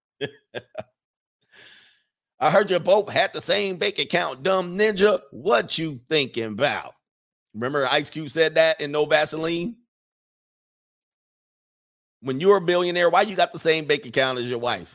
I heard you both had the same bank account, dumb ninja. What you thinking about? Remember Ice Cube said that in No Vaseline? When you're a billionaire, why you got the same bank account as your wife?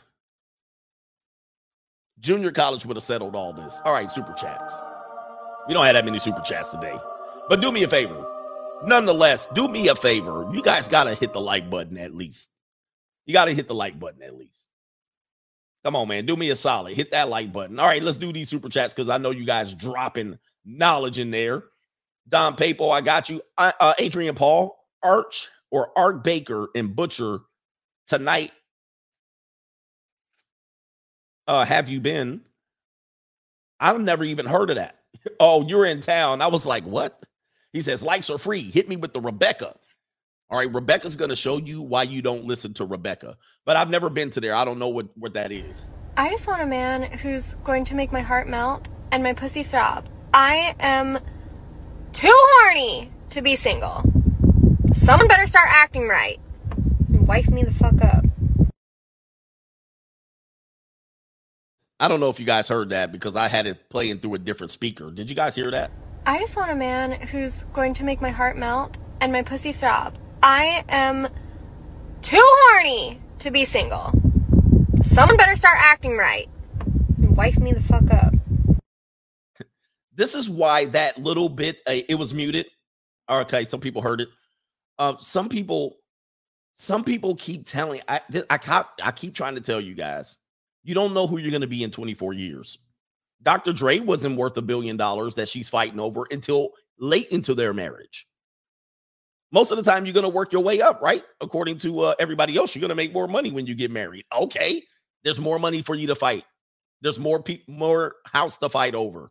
Junior college would have settled all this. All right, super chats. We don't have that many super chats today. But do me a favor. Nonetheless, do me a favor. You guys got to hit the like button at least. You got to hit the like button at least. Come on, man. Do me a solid. Hit that like button. All right, let's do these super chats because I know you guys dropping knowledge in there. Don Papo, I got you. Adrian Paul, Arch or Art Baker and Butcher tonight. Have you been? I've never even heard of that. Oh, you're in town. I was like, what? He says, likes are free. Hit me with the Rebecca. All right, Rebecca's going to show you why you don't listen to Rebecca. But I've never been to there. I don't know what that is. I just want a man who's going to make my heart melt and my pussy throb. I am too horny to be single. Someone better start acting right and wife me the fuck up. I don't know if you guys heard that because I had it playing through a different speaker. Did you guys hear that? I just want a man who's going to make my heart melt and my pussy throb. I am too horny to be single. Someone better start acting right and wife me the fuck up. This is why that little bit, it was muted. Okay, some people heard it. Some people keep telling, I keep trying to tell you guys, you don't know who you're going to be in 24 years. Dr. Dre wasn't worth $1 billion that she's fighting over until late into their marriage. Most of the time, you're going to work your way up, right? According to everybody else, you're going to make more money when you get married. Okay, there's more money for you to fight. There's more house to fight over.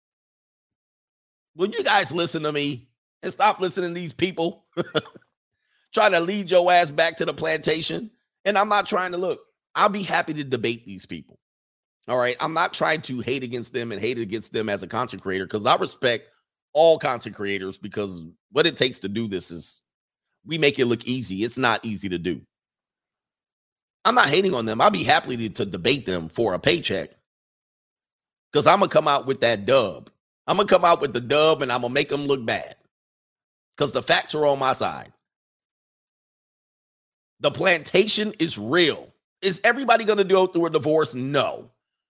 Will you guys listen to me and stop listening to these people trying to lead your ass back to the plantation? And I'm not trying to look. I'll be happy to debate these people. All right. I'm not trying to hate against them and hate against them as a content creator because I respect all content creators because what it takes to do this is we make it look easy. It's not easy to do. I'm not hating on them. I'll be happy to debate them for a paycheck because I'm going to come out with that dub. I'm going to come out with the dub and I'm going to make them look bad because the facts are on my side. The plantation is real. Is everybody going to go through a divorce? No.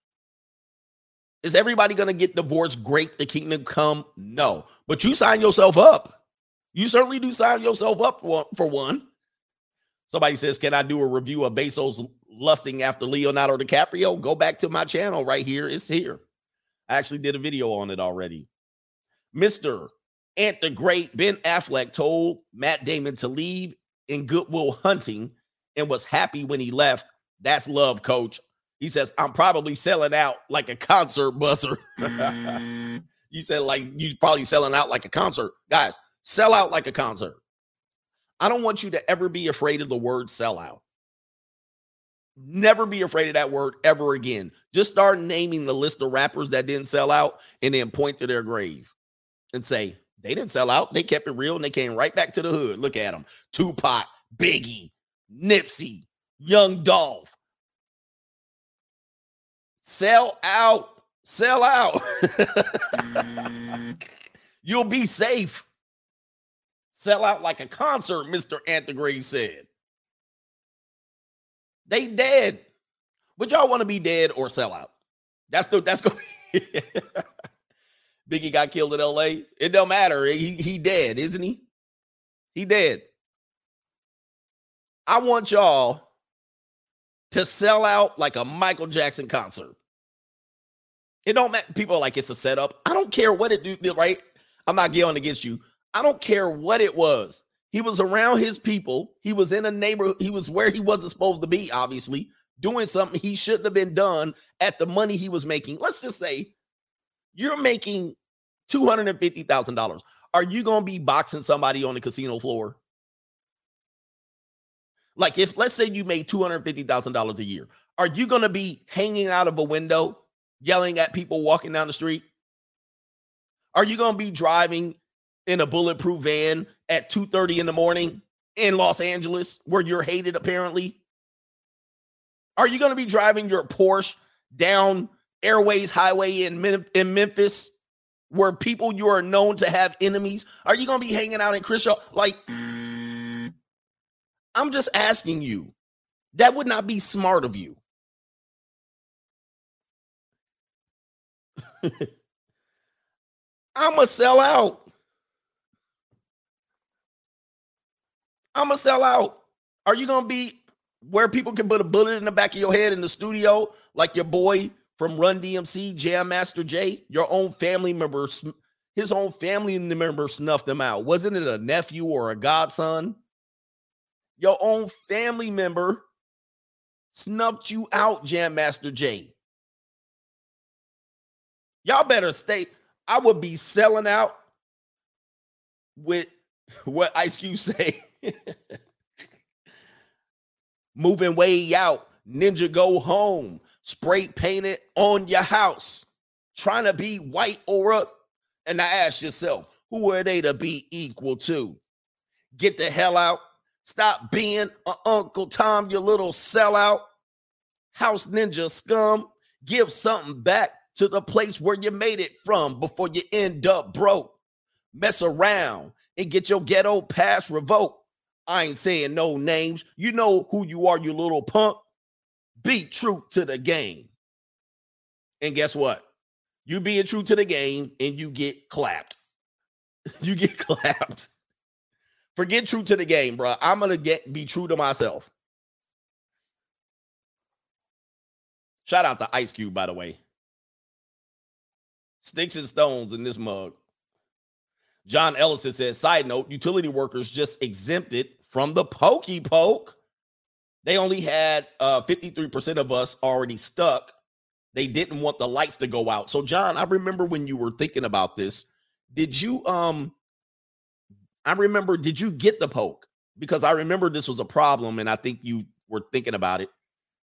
Is everybody going to get divorced? Great, the kingdom come? No. But you sign yourself up. You certainly do sign yourself up for one. Somebody says, can I do a review of Bezos lusting after Leonardo DiCaprio? Go back to my channel right here. It's here. I actually did a video on it already. Mr. Ant the Great, Ben Affleck told Matt Damon to leave in Good Will Hunting and was happy when he left. That's love, coach. He says, I'm probably selling out like a concert busser. You said like you're probably selling out like a concert. Guys, sell out like a concert. I don't want you to ever be afraid of the word sellout. Never be afraid of that word ever again. Just start naming the list of rappers that didn't sell out and then point to their grave and say, they didn't sell out. They kept it real and they came right back to the hood. Look at them. Tupac, Biggie, Nipsey, Young Dolph. Sell out. Sell out. You'll be safe. Sell out like a concert, Mr. Anthony said. They dead. But y'all want to be dead or sell out. That's going to be. Biggie got killed in LA. It don't matter. He dead, isn't he? He dead. I want y'all to sell out like a Michael Jackson concert. It don't matter. People are like, it's a setup. I don't care what it do, right? I'm not going against you. I don't care what it was. He was around his people. He was in a neighborhood. He was where he wasn't supposed to be, obviously. doing something he shouldn't have been done at the money he was making. Let's just say you're making $250,000. Are you going to be boxing somebody on the casino floor? Like, if let's say you made $250,000 a year, are you going to be hanging out of a window yelling at people walking down the street? Are you going to be driving in a bulletproof van at 2:30 in the morning in Los Angeles where you're hated apparently? Are you going to be driving your Porsche down Airways Highway in Memphis where people you are known to have enemies? Are you going to be hanging out in Crenshaw? Like, I'm just asking you. That would not be smart of you. I'm going to sell out. I'm going to sell out. Are you going to be where people can put a bullet in the back of your head in the studio like your boy from Run DMC, Jam Master Jay? Your own family member, his own family member snuffed him out. Wasn't it a nephew or a godson? Your own family member snuffed you out, Jam Master Jay. Y'all better stay. I would be selling out with what Ice Cube say. Moving way out. Ninja go home. Spray painted on your house. Trying to be white or up. And now ask yourself, who are they to be equal to? Get the hell out. Stop being Uncle Tom, your little sellout. House ninja scum. Give something back to the place where you made it from before you end up broke. Mess around and get your ghetto pass revoked. I ain't saying no names. You know who you are, you little punk. Be true to the game. And guess what? You being true to the game and you get clapped. You get clapped. Forget true to the game, bro. I'm going to be true to myself. Shout out to Ice Cube, by the way. Sticks and stones in this mug. John Ellison says, side note, utility workers just exempted from the pokey poke. They only had 53% of us already stuck. They didn't want the lights to go out. So, John, I remember when you were thinking about this, did you did you get the poke? Because I remember this was a problem, and I think you were thinking about it.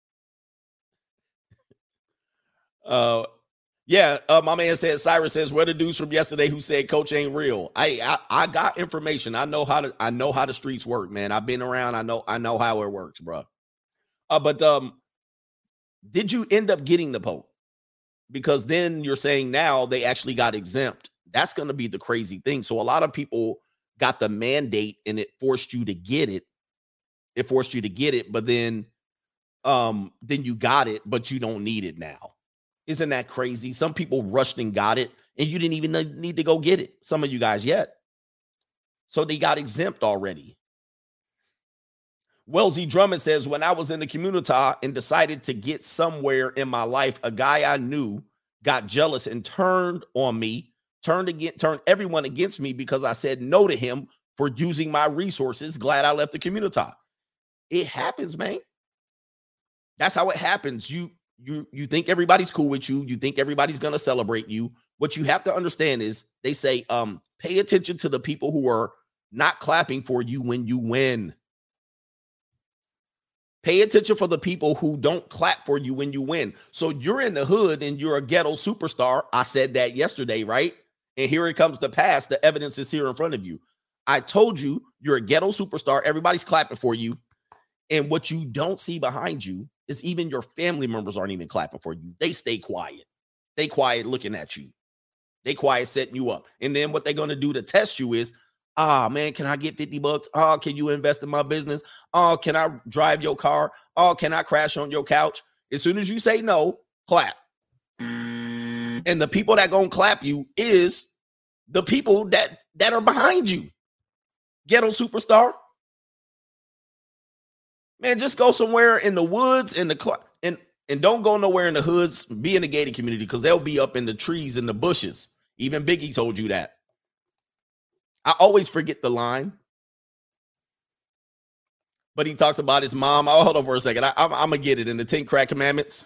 My man said, Cyrus says, where the dudes from yesterday who said coach ain't real. I got information. I know how the streets work, man. I've been around. I know how it works, bro. But did you end up getting the poke? Because then you're saying now they actually got exempt. That's going to be the crazy thing. So a lot of people got the mandate and it forced you to get it. It forced you to get it, but then you got it, but you don't need it now. Isn't that crazy? Some people rushed and got it, and you didn't even need to go get it. Some of you guys yet. So they got exempt already. Wellesley Drummond says, when I was in the community and decided to get somewhere in my life, a guy I knew got jealous and turned on me, turned everyone against me because I said no to him for using my resources. Glad I left the community. It happens, man. That's how it happens. You think everybody's cool with you. You think everybody's going to celebrate you. What you have to understand is they say, pay attention to the people who are not clapping for you when you win. Pay attention for the people who don't clap for you when you win. So you're in the hood and you're a ghetto superstar. I said that yesterday, right? And here it comes to pass. The evidence is here in front of you. I told you you're a ghetto superstar. Everybody's clapping for you. And what you don't see behind you is even your family members aren't even clapping for you. They stay quiet. They quiet looking at you. They quiet setting you up. And then what they're going to do to test you is, man, can I get $50? Oh, can you invest in my business? Oh, can I drive your car? Oh, can I crash on your couch? As soon as you say no, clap. And the people that going to clap you is the people that are behind you. Ghetto superstar. Man, just go somewhere in the woods and don't go nowhere in the hoods. Be in the gated community because they'll be up in the trees and the bushes. Even Biggie told you that. I always forget the line. But he talks about his mom. Oh, hold on for a second. I'm going to get it in the 10 Crack Commandments.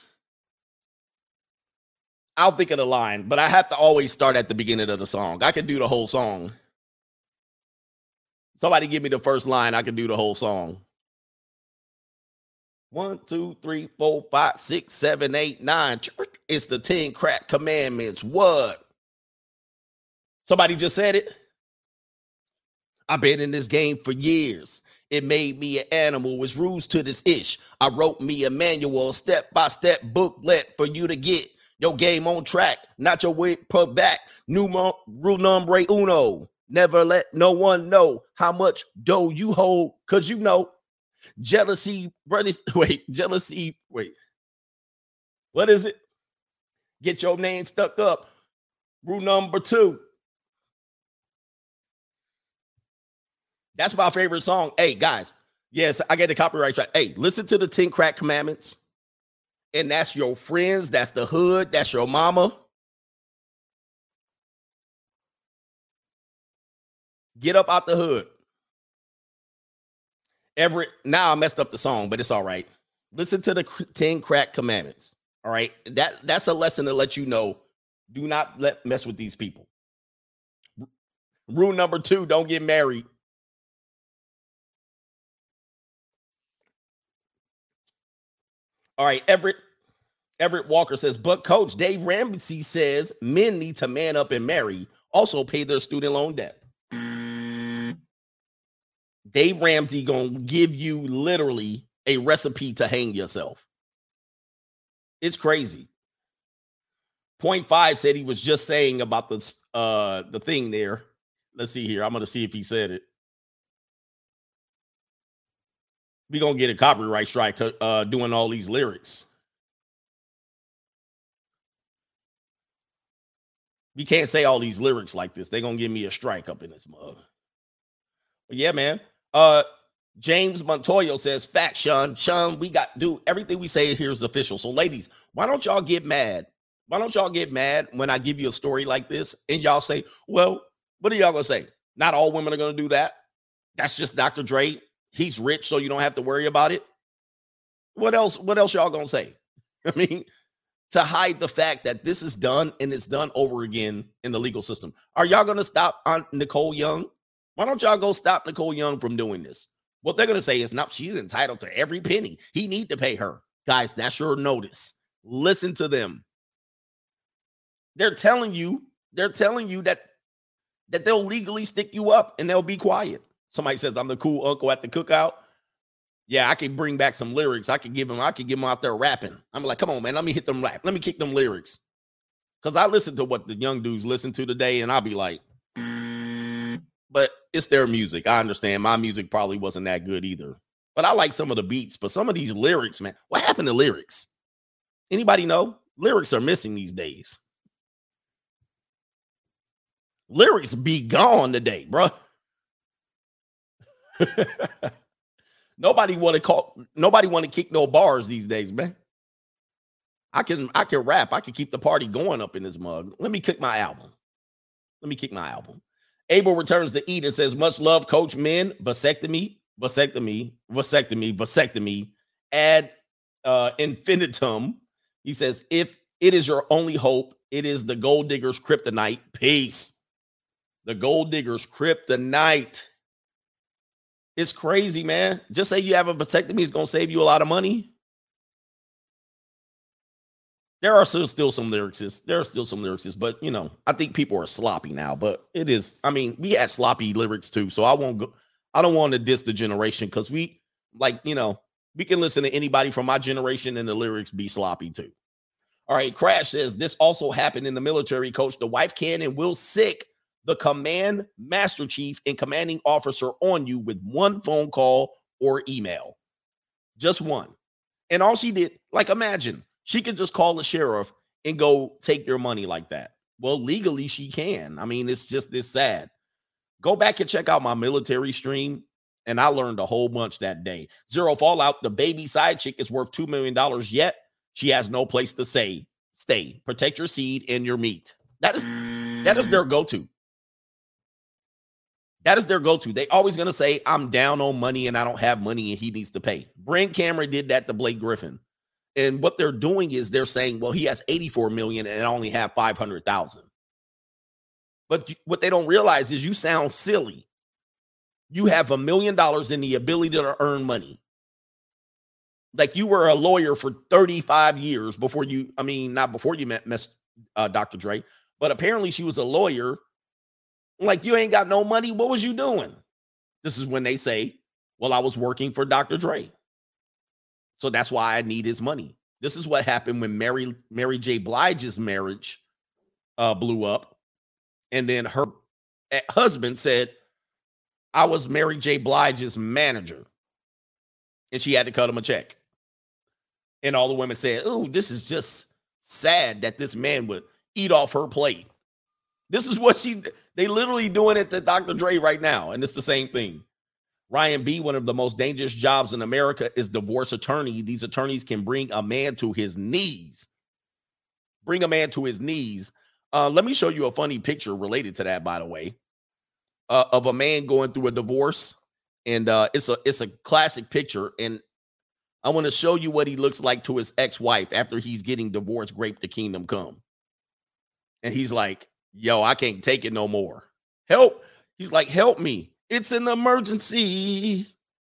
I'll think of the line, but I have to always start at the beginning of the song. I can do the whole song. Somebody give me the first line. I can do the whole song. 1, 2, 3, 4, 5, 6, 7, 8, 9. It's the 10 Crack Commandments. What? Somebody just said it. I've been in this game for years. It made me an animal. It's rules to this ish. I wrote me a manual, step-by-step booklet for you to get your game on track. Not your way put back. Rule number uno. Never let no one know how much dough you hold. Cause you know, jealousy. What is it? Get your name stuck up. Rule number 2. That's my favorite song. Hey, guys. Yes, I get the copyright track. Hey, listen to the 10 Crack Commandments. And that's your friends. That's the hood. That's your mama. Get up out the hood. Everett, now I messed up the song, but it's all right. Listen to the 10 Crack Commandments. All right. That's a lesson to let you know. Do not mess with these people. Rule number 2, don't get married. All right, Everett Walker says, but Coach Dave Ramsey says men need to man up and marry, also pay their student loan debt. Dave Ramsey gonna give you literally a recipe to hang yourself. It's crazy. Point 5 said he was just saying about the thing there. Let's see here. I'm gonna see if he said it. We're going to get a copyright strike doing all these lyrics. We can't say all these lyrics like this. They're going to give me a strike up in this mug. But yeah, man. James Montoyo says, fact, Sean. Sean, we got to do everything we say here is official. So, ladies, why don't y'all get mad? Why don't y'all get mad when I give you a story like this and y'all say, well, what are y'all going to say? Not all women are going to do that. That's just Dr. Dre. He's rich, so you don't have to worry about it. What else y'all gonna say? I mean, to hide the fact that this is done and it's done over again in the legal system. Are y'all gonna stop on Nicole Young? Why don't y'all go stop Nicole Young from doing this? What they're gonna say is, no, she's entitled to every penny. He need to pay her. Guys, that's your notice. Listen to them. They're telling you that they'll legally stick you up and they'll be quiet. Somebody says, I'm the cool uncle at the cookout. Yeah, I can bring back some lyrics. I can give them out there rapping. I'm like, come on, man, let me hit them rap. Let me kick them lyrics. Because I listen to what the young dudes listen to today, and I'll be like, but it's their music. I understand. My music probably wasn't that good either. But I like some of the beats. But some of these lyrics, man, what happened to lyrics? Anybody know? Lyrics are missing these days. Lyrics be gone today, bro. Nobody want to kick no bars these days, man. I can rap. I can keep the party going up in this mug. Let me kick my album. Abel returns to eat and says, much love, Coach. Men, vasectomy. Ad infinitum. He says, if it is your only hope, it is the gold digger's kryptonite. Peace. The gold digger's kryptonite. It's crazy, man. Just say you have a vasectomy, it's going to save you a lot of money. There are still some lyricists. But, you know, I think people are sloppy now. But it is, I mean, we had sloppy lyrics too. So I don't want to diss the generation because we can listen to anybody from my generation and the lyrics be sloppy too. All right, Crash says, this also happened in the military, Coach. The wife can and will sick the command master chief and commanding officer on you with one phone call or email. Just one. And all she did, like, imagine she could just call the sheriff and go take your money like that. Well, legally she can. I mean, it's just this sad. Go back and check out my military stream. And I learned a whole bunch that day. Zero Fallout, the baby side chick is worth $2 million yet. She has no place to stay. Protect your seed and your meat. That is their go-to. That is their go-to. They always going to say, I'm down on money and I don't have money and he needs to pay. Brent Cameron did that to Blake Griffin. And what they're doing is they're saying, well, he has 84 million and I only have 500,000. But what they don't realize is you sound silly. You have $1 million in the ability to earn money. Like you were a lawyer for 35 years before you, I mean, not before you met Dr. Dre, but apparently she was a lawyer. Like you ain't got no money. What was you doing? This is when they say, well, I was working for Dr. Dre. So that's why I need his money. This is what happened when Mary J. Blige's marriage blew up. And then her husband said, I was Mary J. Blige's manager. And she had to cut him a check. And all the women said, oh, this is just sad that this man would eat off her plate. This is what they literally doing it to Dr. Dre right now. And it's the same thing. Ryan B., one of the most dangerous jobs in America is divorce attorney. These attorneys can bring a man to his knees. Bring a man to his knees. Let me show you a funny picture related to that, by the way, of a man going through a divorce. And it's a classic picture. And I want to show you what he looks like to his ex-wife after he's getting divorced, Grape to Kingdom Come. And he's like, yo, I can't take it no more. Help. He's like, help me. It's an emergency.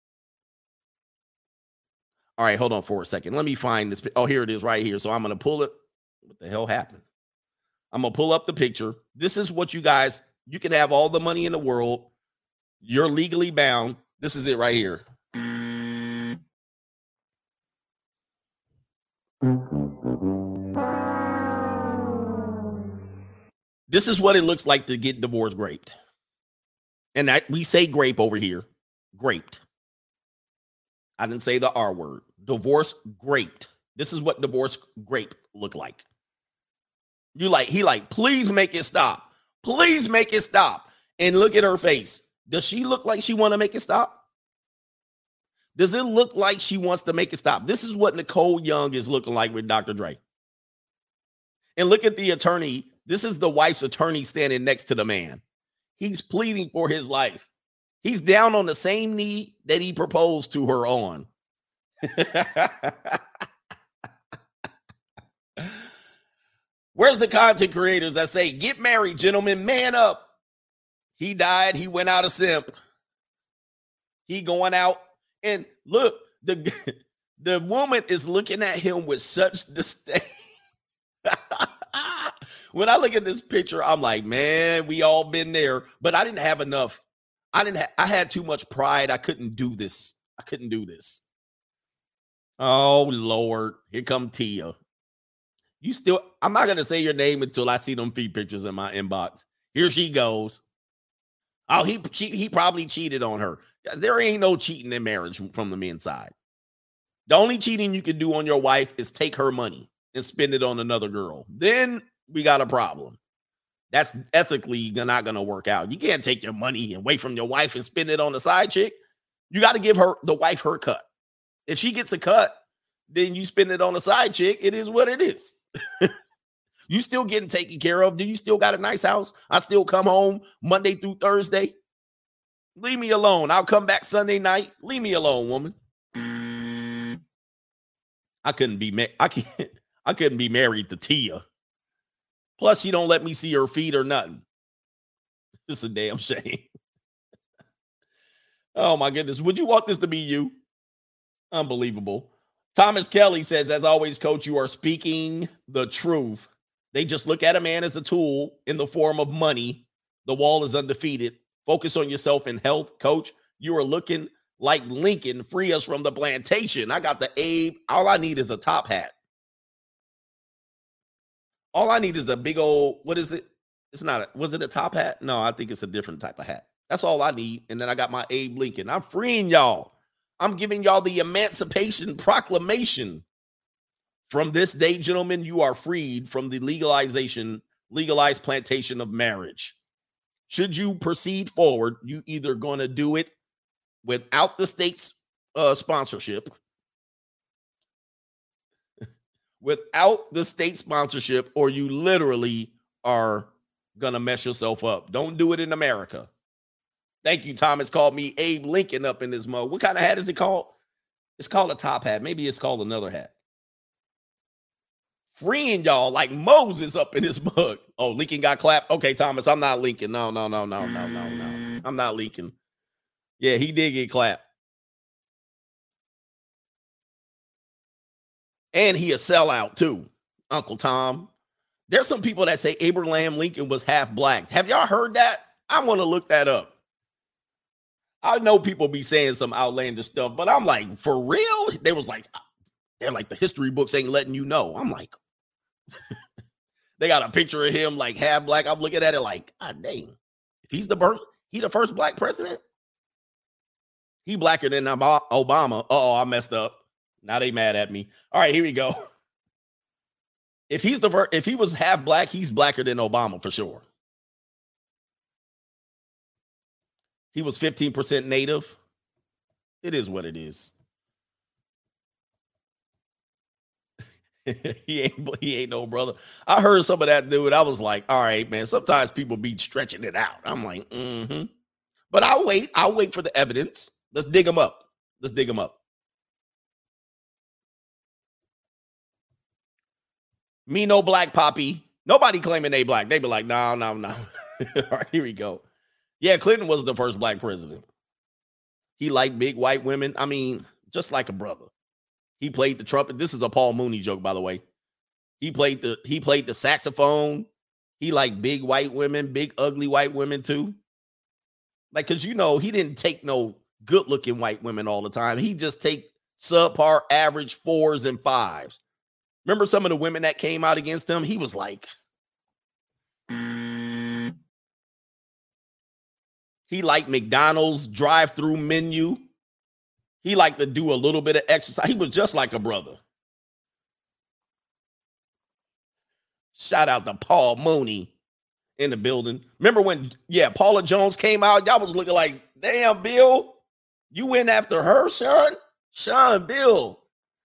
All right, hold on for a second. Let me find this. Oh, here it is right here. So I'm going to pull it. What the hell happened? I'm going to pull up the picture. This is what you guys, you can have all the money in the world. You're legally bound. This is it right here. This is what it looks like to get divorced graped. And we say grape over here. Graped. I didn't say the R word. Divorce graped. This is what divorce grape look like. He like, please make it stop. Please make it stop. And look at her face. Does she look like she want to make it stop? Does it look like she wants to make it stop? This is what Nicole Young is looking like with Dr. Dre. And look at the attorney. This is the wife's attorney standing next to the man. He's pleading for his life. He's down on the same knee that he proposed to her on. Where's the content creators that say, get married, gentlemen, man up? He died. He went out of simp. He going out. And look, the woman is looking at him with such disdain. When I look at this picture, I'm like, man, we all been there. But I didn't have enough. I had too much pride. I couldn't do this. Oh, Lord. Here come Tia. I'm not going to say your name until I see them feed pictures in my inbox. Here she goes. Oh, he probably cheated on her. There ain't no cheating in marriage from the men's side. The only cheating you can do on your wife is take her money and spend it on another girl. Then we got a problem. That's ethically not going to work out. You can't take your money away from your wife and spend it on a side chick. You got to give the wife her cut. If she gets a cut, then you spend it on a side chick. It is what it is. You still getting taken care of. Do you still got a nice house? I still come home Monday through Thursday. Leave me alone. I'll come back Sunday night. Leave me alone, woman. I couldn't be married to Tia. Plus, she don't let me see her feet or nothing. It's a damn shame. Oh my goodness. Would you want this to be you? Unbelievable. Thomas Kelly says, as always, coach, you are speaking the truth. They just look at a man as a tool in the form of money. The wall is undefeated. Focus on yourself and health, coach. You are looking like Lincoln. Free us from the plantation. I got the Abe. All I need is a top hat. All I need is a big old, what is it? Was it a top hat? No, I think it's a different type of hat. That's all I need. And then I got my Abe Lincoln. I'm freeing y'all. I'm giving y'all the Emancipation Proclamation. From this day, gentlemen, you are freed from the legalized plantation of marriage. Should you proceed forward, you either going to do it without the state's sponsorship, or you literally are going to mess yourself up. Don't do it in America. Thank you, Thomas. Called me Abe Lincoln up in this mug. What kind of hat is it called? It's called a top hat. Maybe it's called another hat. Freeing y'all like Moses up in this mug. Oh, Lincoln got clapped. Okay, Thomas, I'm not Lincoln. No. I'm not Lincoln. Yeah, he did get clapped. And he a sellout too, Uncle Tom. There's some people that say Abraham Lincoln was half black. Have y'all heard that? I want to look that up. I know people be saying some outlandish stuff, but I'm like, for real? They're like, the history books ain't letting you know. I'm like, they got a picture of him like half black. I'm looking at it like, God dang. If he's the first black president, he blacker than Obama. Uh-oh, I messed up. Now they mad at me. All right, here we go. If he was half black, he's blacker than Obama for sure. He was 15% native. It is what it is. he ain't no brother. I heard some of that dude. I was like, all right, man. Sometimes people be stretching it out. I'm like, But I'll wait for the evidence. Let's dig them up. Me no black poppy. Nobody claiming they black. They be like, no. All right, here we go. Yeah, Clinton was the first black president. He liked big white women. I mean, just like a brother. He played the trumpet. This is a Paul Mooney joke, by the way. He played the saxophone. He liked big white women, big ugly white women too. Like, cause he didn't take no good-looking white women all the time. He just take subpar, average 4s and 5s. Remember some of the women that came out against him? He was like, he liked McDonald's drive-through menu. He liked to do a little bit of exercise. He was just like a brother. Shout out to Paul Mooney in the building. Remember when, Paula Jones came out? Y'all was looking like, damn, Bill, you went after her, son? Sean, Bill.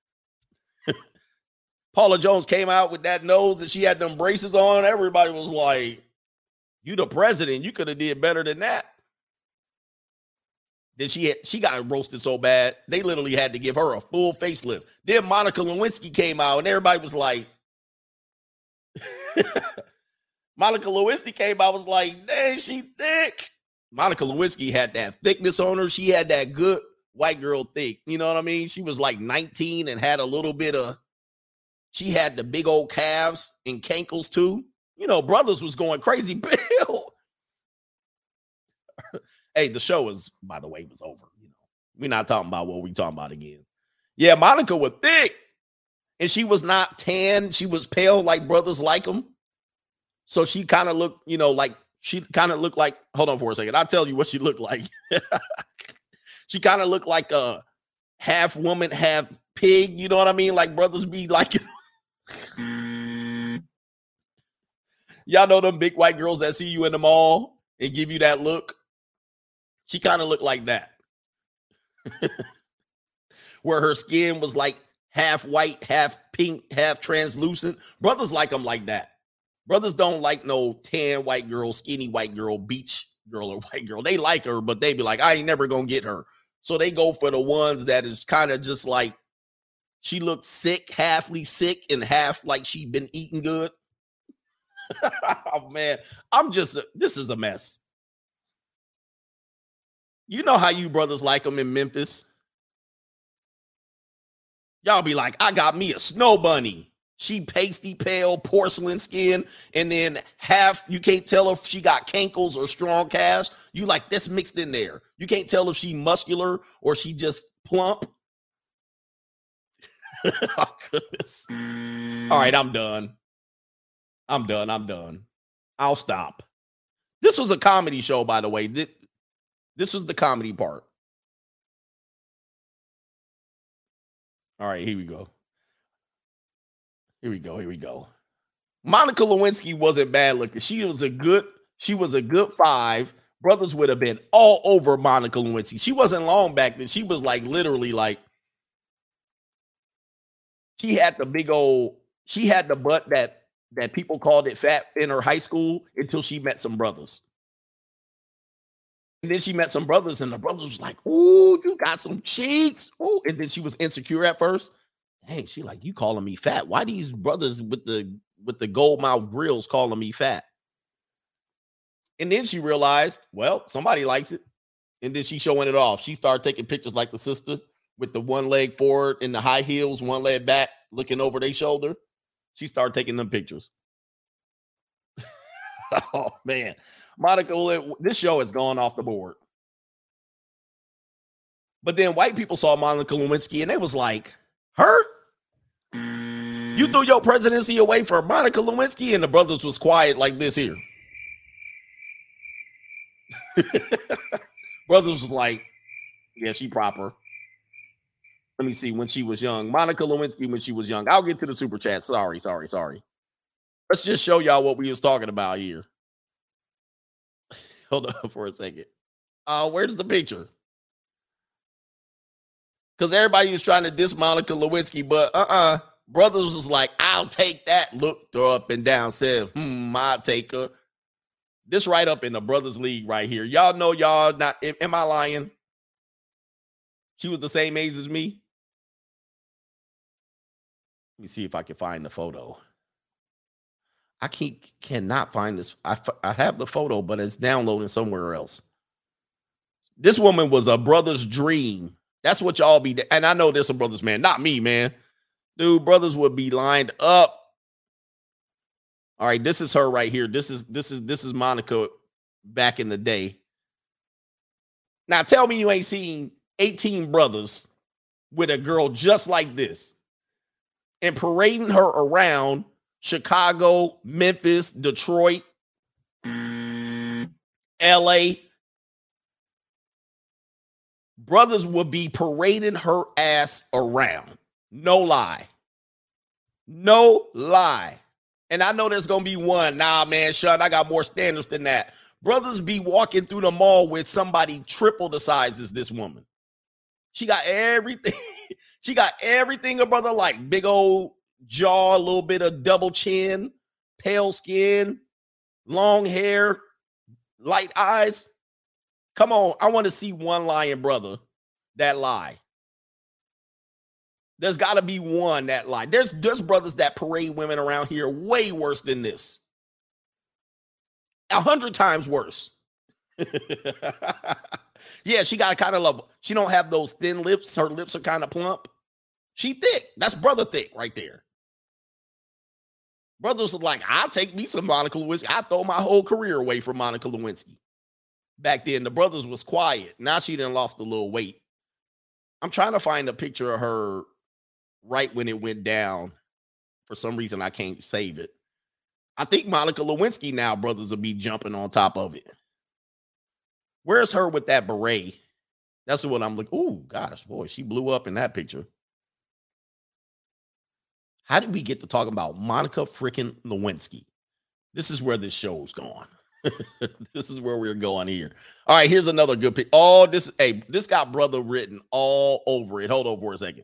Paula Jones came out with that nose and she had them braces on. Everybody was like, you the president. You could have did better than that. Then she got roasted so bad, they literally had to give her a full facelift. Then Monica Lewinsky came out and everybody was like, Monica Lewinsky came out, was like, dang, she thick. Monica Lewinsky had that thickness on her. She had that good white girl thick. You know what I mean? She was like 19 and had a little bit of, she had the big old calves and cankles too. Brothers was going crazy. Bill. Hey, the show is, by the way, was over. We're not talking about what we talking about again. Yeah, Monica was thick. And she was not tan. She was pale like brothers like them. So she kind of looked, like, hold on for a second. I'll tell you what she looked like. She kind of looked like a half woman, half pig. You know what I mean? Like brothers be like. Y'all know them big white girls that see you in the mall and give you that look? She kind of looked like that. Where her skin was like half white, half pink, half translucent. Brothers like them like that. Brothers don't like no tan white girl, skinny white girl, beach girl or white girl. They like her, but they be like, I ain't never gonna get her. So they go for the ones that is kind of just like, she looked sick, halfly sick, and half like she'd been eating good. Oh, man. This is a mess. You know how you brothers like them in Memphis. Y'all be like, I got me a snow bunny. She pasty pale, porcelain skin, and then half, you can't tell if she got cankles or strong calves. You like, that's mixed in there. You can't tell if she muscular or she just plump. Oh, goodness. All right, I'm done. I'll stop. This was a comedy show, by the way. This was the comedy part. All right, here we go. Monica Lewinsky wasn't bad looking. She was a good 5. Brothers would have been all over Monica Lewinsky. She wasn't long back then. She was like literally like, she had the butt that people called it fat in her high school until she met some brothers. then she met some brothers, and the brothers was like, "Ooh, you got some cheeks." Ooh. And then she was insecure at first. Hey, she like, "You calling me fat? Why these brothers with the gold mouth grills calling me fat?" And then she realized, well, somebody likes it. And then she showing it off. She started taking pictures like the sister with the one leg forward in the high heels, one leg back, looking over their shoulder. She started taking them pictures. Oh, man. Monica, this show has gone off the board. But then white people saw Monica Lewinsky and they was like, her? You threw your presidency away for Monica Lewinsky? And the brothers was quiet like this here. Brothers was like, yeah, she proper. Let me see, when she was young. Monica Lewinsky when she was young. I'll get to the super chat. Sorry. Let's just show y'all what we was talking about here. Hold on for a second. Where's the picture? Because everybody was trying to diss Monica Lewinsky, but brothers was like, I'll take that. Looked her up and down, said, I'll take her. This right up in the brothers league right here. Y'all know y'all not, am I lying? She was the same age as me. Let me see if I can find the photo. I cannot find this. I have the photo, but it's downloading somewhere else. This woman was a brother's dream. That's what y'all be. And I know there's some brothers, man. Not me, man. Dude, brothers would be lined up. All right, this is her right here. This is Monica back in the day. Now tell me you ain't seen 18 brothers with a girl just like this and parading her around Chicago, Memphis, Detroit, LA. Brothers would be parading her ass around. No lie. No lie. And I know there's going to be one. Nah, man, Sean, I got more standards than that. Brothers be walking through the mall with somebody triple the size as this woman. She got everything. She got everything a brother like. Big old jaw, a little bit of double chin, pale skin, long hair, light eyes. Come on, I want to see one lying brother that lie. There's got to be one that lie. There's brothers that parade women around here way worse than this. 100 times worse. Yeah, she got kind of love. She don't have those thin lips. Her lips are kind of plump. She thick. That's brother thick right there. Brothers are like, I'll take me some Monica Lewinsky. I throw my whole career away from Monica Lewinsky. Back then, the brothers was quiet. Now she done lost a little weight. I'm trying to find a picture of her right when it went down. For some reason, I can't save it. I think Monica Lewinsky now, brothers will be jumping on top of it. Where's her with that beret? That's what I'm looking. Oh, gosh, boy, she blew up in that picture. How did we get to talking about Monica freaking Lewinsky? This is where this show's going. This is where we're going here. All right, here's another good pic. Oh, this got brother written all over it. Hold on for a second.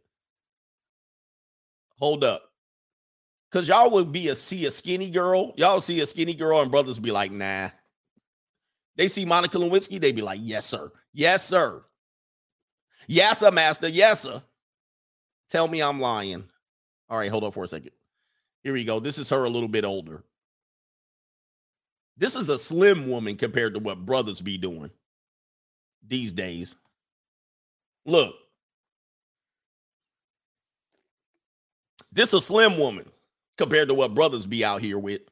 Hold up. Because y'all would see a skinny girl. Y'all see a skinny girl and brothers be like, nah. They see Monica Lewinsky, they be like, yes, sir. Yes, sir. Yes, sir, master. Yes, sir. Tell me I'm lying. All right, hold on for a second. Here we go. This is her a little bit older. This is a slim woman compared to what brothers be doing these days. Look. This is a slim woman compared to what brothers be out here with.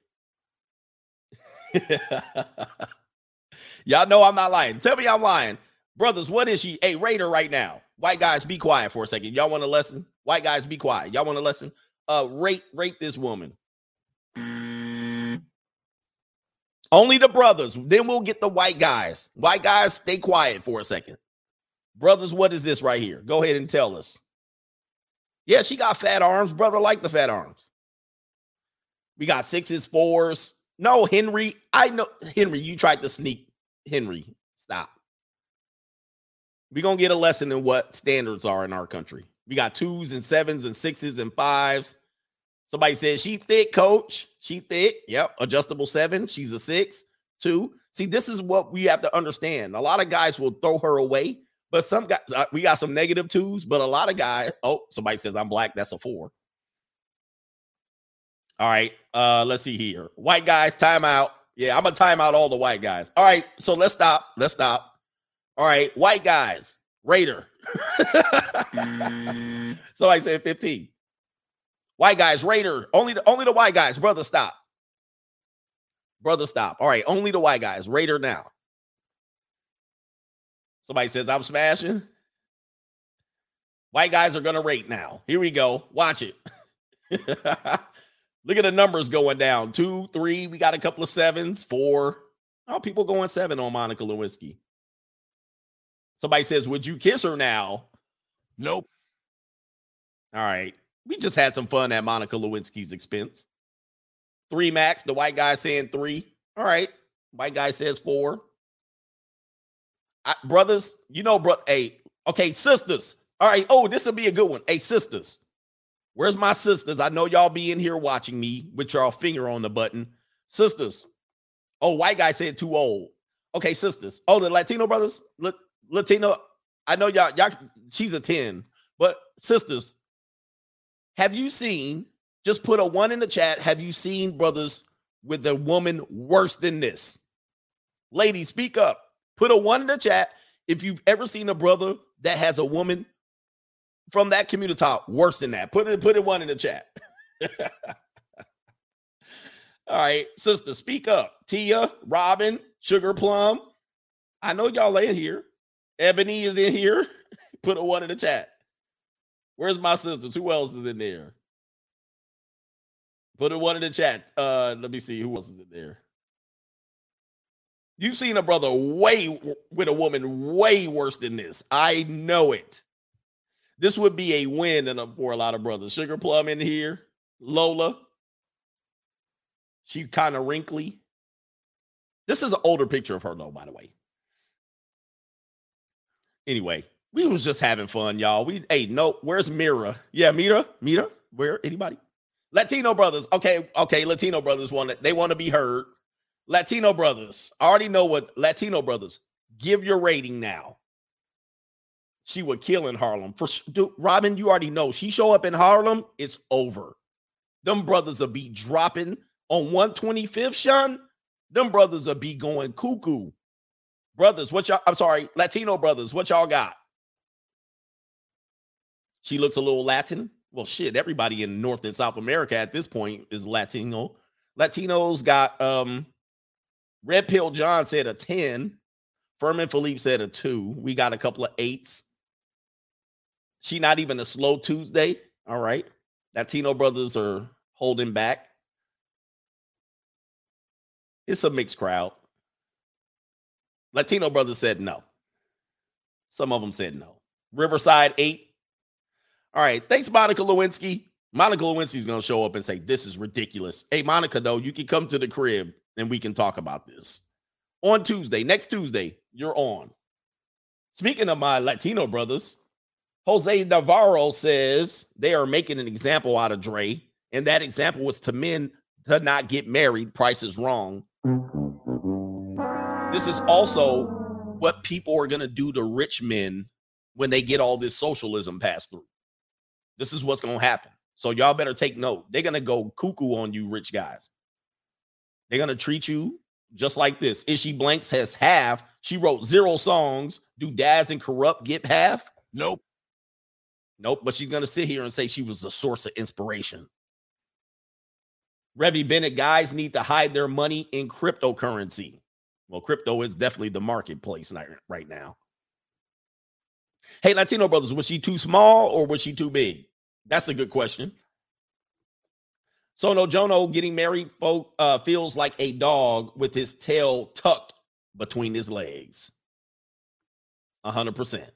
Y'all know I'm not lying. Tell me I'm lying. Brothers, what is she? Hey, rate her right now. White guys, be quiet for a second. Y'all want a lesson? White guys, be quiet. Y'all want a lesson? Rate this woman. Only the brothers. Then we'll get the white guys. White guys, stay quiet for a second. Brothers, what is this right here? Go ahead and tell us. Yeah, she got fat arms. Brother like the fat arms. We got 6s, 4s. No, Henry. I know. Henry, you tried to sneak. Henry, stop. We're going to get a lesson in what standards are in our country. We got 2s and 7s and 6s and 5s. Somebody said, she thick, coach. She thick. Yep. Adjustable 7. She's a 6. 2. See, this is what we have to understand. A lot of guys will throw her away, but some guys, we got some negative twos, but a lot of guys, oh, somebody says I'm black. That's a 4. All right. Let's see here. White guys, timeout. Yeah, I'm going to time out all the white guys. All right. So let's stop. All right. White guys, Raider. Somebody said 15. White guys, Raider. Only the white guys. Brother, stop. All right. Only the white guys. Raider now. Somebody says I'm smashing. White guys are going to rate now. Here we go. Watch it. Look at the numbers going down. 2, 3. We got a couple of 7s. 4. Oh, people going 7 on Monica Lewinsky. Somebody says, would you kiss her now? Nope. All right. We just had some fun at Monica Lewinsky's expense. 3 max. The white guy saying 3. All right. White guy says 4. Brothers, hey, okay, sisters. All right. Oh, this will be a good one. Hey, sisters. Where's my sisters? I know y'all be in here watching me with y'all finger on the button. Sisters. Oh, white guy said too old. Okay, sisters. Oh, the Latino brothers. Latino. I know y'all. She's a 10. But sisters, have you seen? Just put a 1 in the chat. Have you seen brothers with a woman worse than this? Ladies, speak up. Put a 1 in the chat if you've ever seen a brother that has a woman from that community worse than that. Put it 1 in the chat. All right, sister, speak up. Tia, Robin, Sugar Plum. I know y'all in here. Ebony is in here. Put a 1 in the chat. Where's my sisters? Who else is in there? Put a 1 in the chat. Let me see who else is in there. You've seen a brother with a woman way worse than this. I know it. This would be a win for a lot of brothers. Sugar Plum in here. Lola. She kind of wrinkly. This is an older picture of her, though, by the way. Anyway, we was just having fun, y'all. Where's Mira? Yeah, Mira? Where? Anybody? Latino brothers. Okay, Latino brothers want to be heard. Latino brothers. I already know what Latino brothers. Give your rating now. She would kill in Harlem. Robin, you already know. She show up in Harlem, it's over. Them brothers will be dropping on 125th, Sean. Them brothers will be going cuckoo. Brothers, Latino brothers, what y'all got? She looks a little Latin. Well, shit, everybody in North and South America at this point is Latino. Latinos got, Red Pill John said a 10. Furman Philippe said a 2. We got a couple of 8s. She not even a slow Tuesday. All right. Latino brothers are holding back. It's a mixed crowd. Latino brothers said no. Some of them said no. Riverside 8. All right. Thanks, Monica Lewinsky. Monica Lewinsky's going to show up and say, this is ridiculous. Hey, Monica, though, you can come to the crib and we can talk about this. On Tuesday, next Tuesday, you're on. Speaking of my Latino brothers, Jose Navarro says they are making an example out of Dre, and that example was to men to not get married. Price is wrong. This is also what people are going to do to rich men when they get all this socialism passed through. This is what's going to happen. So y'all better take note. They're going to go cuckoo on you rich guys. They're going to treat you just like this. Ishii Blanks has half. She wrote 0 songs. Do Daz and Corrupt get half? Nope. But she's going to sit here and say she was the source of inspiration. Revy Bennett, guys need to hide their money in cryptocurrency. Well, crypto is definitely the marketplace right now. Hey, Latino brothers, was she too small or was she too big? That's a good question. Sono Jono getting married feels like a dog with his tail tucked between his legs. 100%.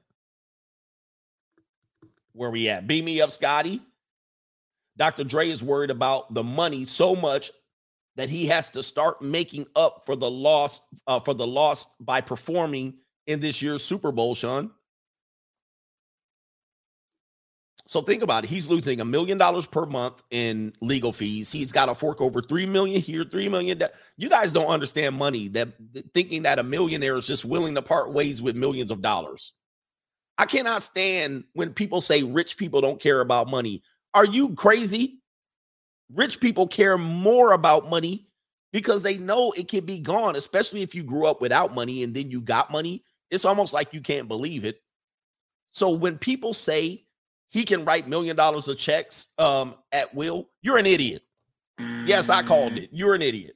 Where we at? Beam me up, Scotty. Dr. Dre is worried about the money so much that he has to start making up for the loss by performing in this year's Super Bowl, Sean. So think about it. He's losing $1 million per month in legal fees. He's got to fork over $3 million here, $3 million. You guys don't understand money. That thinking that a millionaire is just willing to part ways with millions of dollars. I cannot stand when people say rich people don't care about money. Are you crazy? Rich people care more about money because they know it can be gone, especially if you grew up without money and then you got money. It's almost like you can't believe it. So when people say he can write $1 million of checks at will, you're an idiot. Yes, I called it. You're an idiot.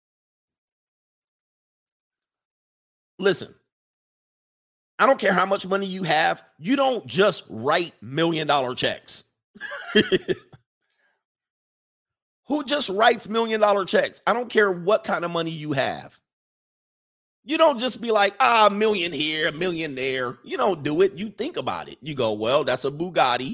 Listen, I don't care how much money you have. You don't just write $1 million checks. Who just writes $1 million checks? I don't care what kind of money you have. You don't just be like, $1 million here, $1 million there. You don't do it. You think about it. You go, well, that's a Bugatti,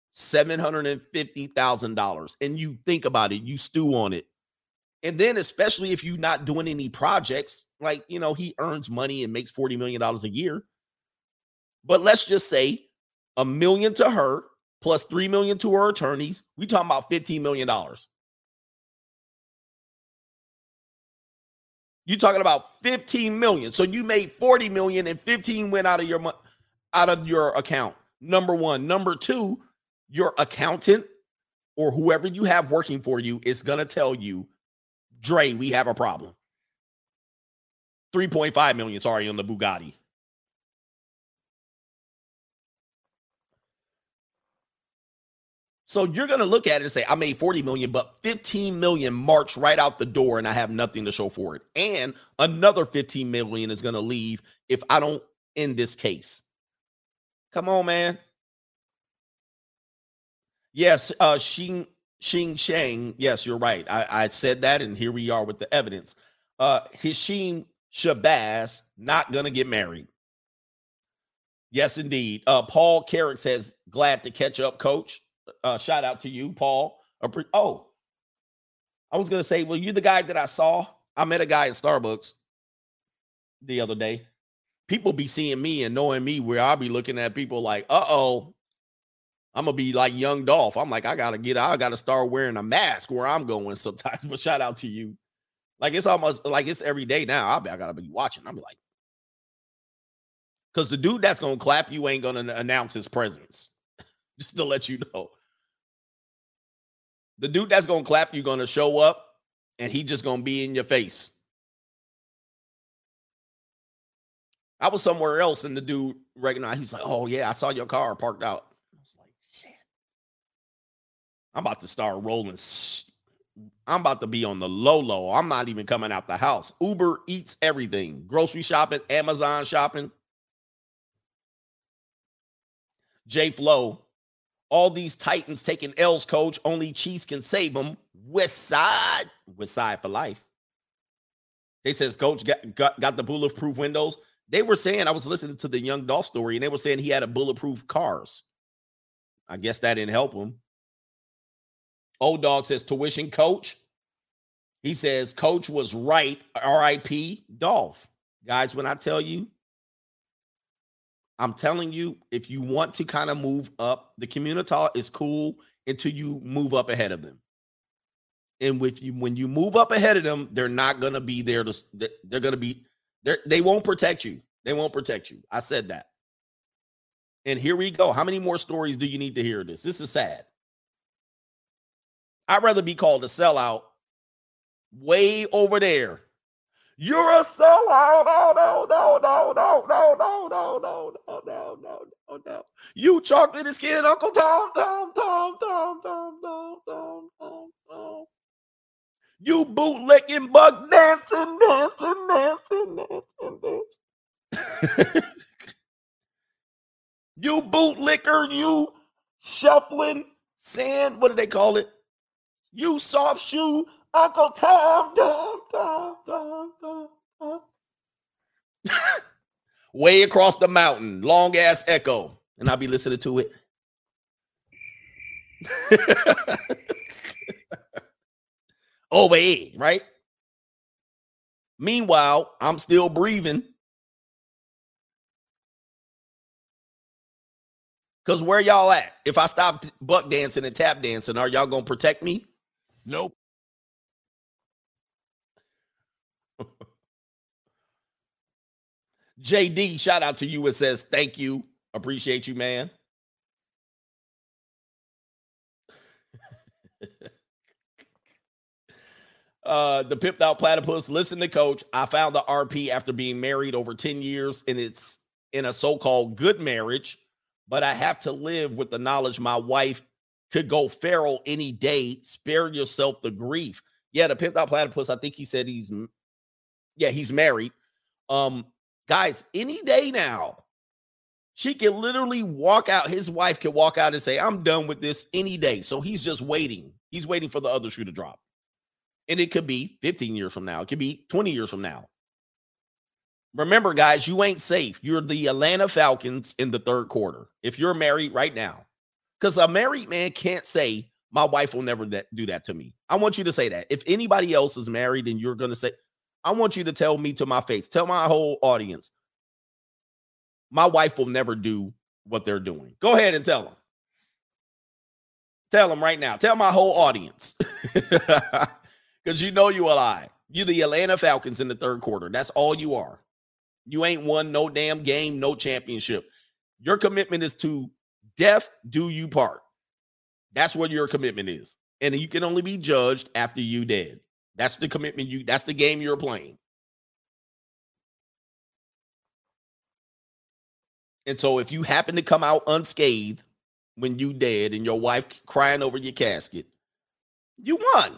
$750,000. And you think about it. You stew on it. And then especially if you're not doing any projects, like, he earns money and makes $40 million a year. But let's just say $1 million to her plus $3 million to her attorneys. We talking about $15 million. You're talking about 15 million. So you made 40 million and 15 went out of your account. Number one. Number two, your accountant or whoever you have working for you is going to tell you, Dre, we have a problem. 3.5 million, sorry, on the Bugatti. So you're going to look at it and say, I made 40 million, but 15 million march right out the door and I have nothing to show for it. And another 15 million is going to leave if I don't end this case. Come on, man. Yes, Xing Shang. Yes, you're right. I said that, and here we are with the evidence. Hashim Shabazz not going to get married. Yes, indeed. Paul Carrick says, glad to catch up, coach. Shout out to you, Paul. I was going to say, well, you the guy that I saw? I met a guy at Starbucks the other day. People be seeing me and knowing me where I'll be looking at people like, uh-oh, I'm going to be like young Dolph. I'm like, I got to start wearing a mask where I'm going sometimes. But shout out to you. Like, it's almost like it's every day now. I got to be watching. I'm like, because the dude that's going to clap you ain't going to announce his presence. Just to let you know. The dude that's going to clap you going to show up and he just going to be in your face. I was somewhere else and the dude recognized. He's like, oh, yeah, I saw your car parked out. I was like, shit. I'm about to start rolling. I'm about to be on the low. I'm not even coming out the house. Uber Eats everything. Grocery shopping, Amazon shopping. J Flow. All these Titans taking L's, coach. Only Chiefs can save them. West Side for life. They says, coach got the bulletproof windows. They were saying, I was listening to the Young Dolph story, and they were saying he had a bulletproof cars. I guess that didn't help him. Old Dog says, tuition coach. He says, coach was right. R.I.P. Dolph. Guys, when I tell you, I'm telling you, if you want to kind of move up, the community is cool until you move up ahead of them. And when you move up ahead of them, they're not going to be there. They're going to be there. They won't protect you. They won't protect you. I said that. And here we go. How many more stories do you need to hear this? This is sad. I'd rather be called a sellout way over there. You're a sellout. No. You chocolate skin Uncle Tom. You bootlicking, bug dancing. You bootlicker, you shuffling sand. What do they call it? You soft shoe Uncle Tom. Way across the mountain, long ass echo, and I'll be listening to it. Over here, right? Meanwhile, I'm still breathing. Because where y'all at? If I stop buck dancing and tap dancing, are y'all going to protect me? Nope. JD, shout out to you. It says, thank you. Appreciate you, man. The pipped out platypus. Listen to coach. I found the RP after being married over 10 years, and it's in a so-called good marriage, but I have to live with the knowledge my wife could go feral any day. Spare yourself the grief. Yeah, the pipped out platypus, I think he said he's married. Guys, any day now, she can literally walk out. His wife can walk out and say, I'm done with this any day. So he's just waiting. He's waiting for the other shoe to drop. And it could be 15 years from now. It could be 20 years from now. Remember, guys, you ain't safe. You're the Atlanta Falcons in the third quarter. If you're married right now, because a married man can't say, my wife will never do that to me. I want you to say that. If anybody else is married and you're going to say, I want you to tell me to my face, tell my whole audience, my wife will never do what they're doing. Go ahead and tell them. Tell them right now. Tell my whole audience. Because you know you a lie. You're the Atlanta Falcons in the third quarter. That's all you are. You ain't won no damn game, no championship. Your commitment is to death do you part. That's what your commitment is. And you can only be judged after you dead. That's the commitment that's the game you're playing. And so if you happen to come out unscathed when you dead and your wife crying over your casket, you won.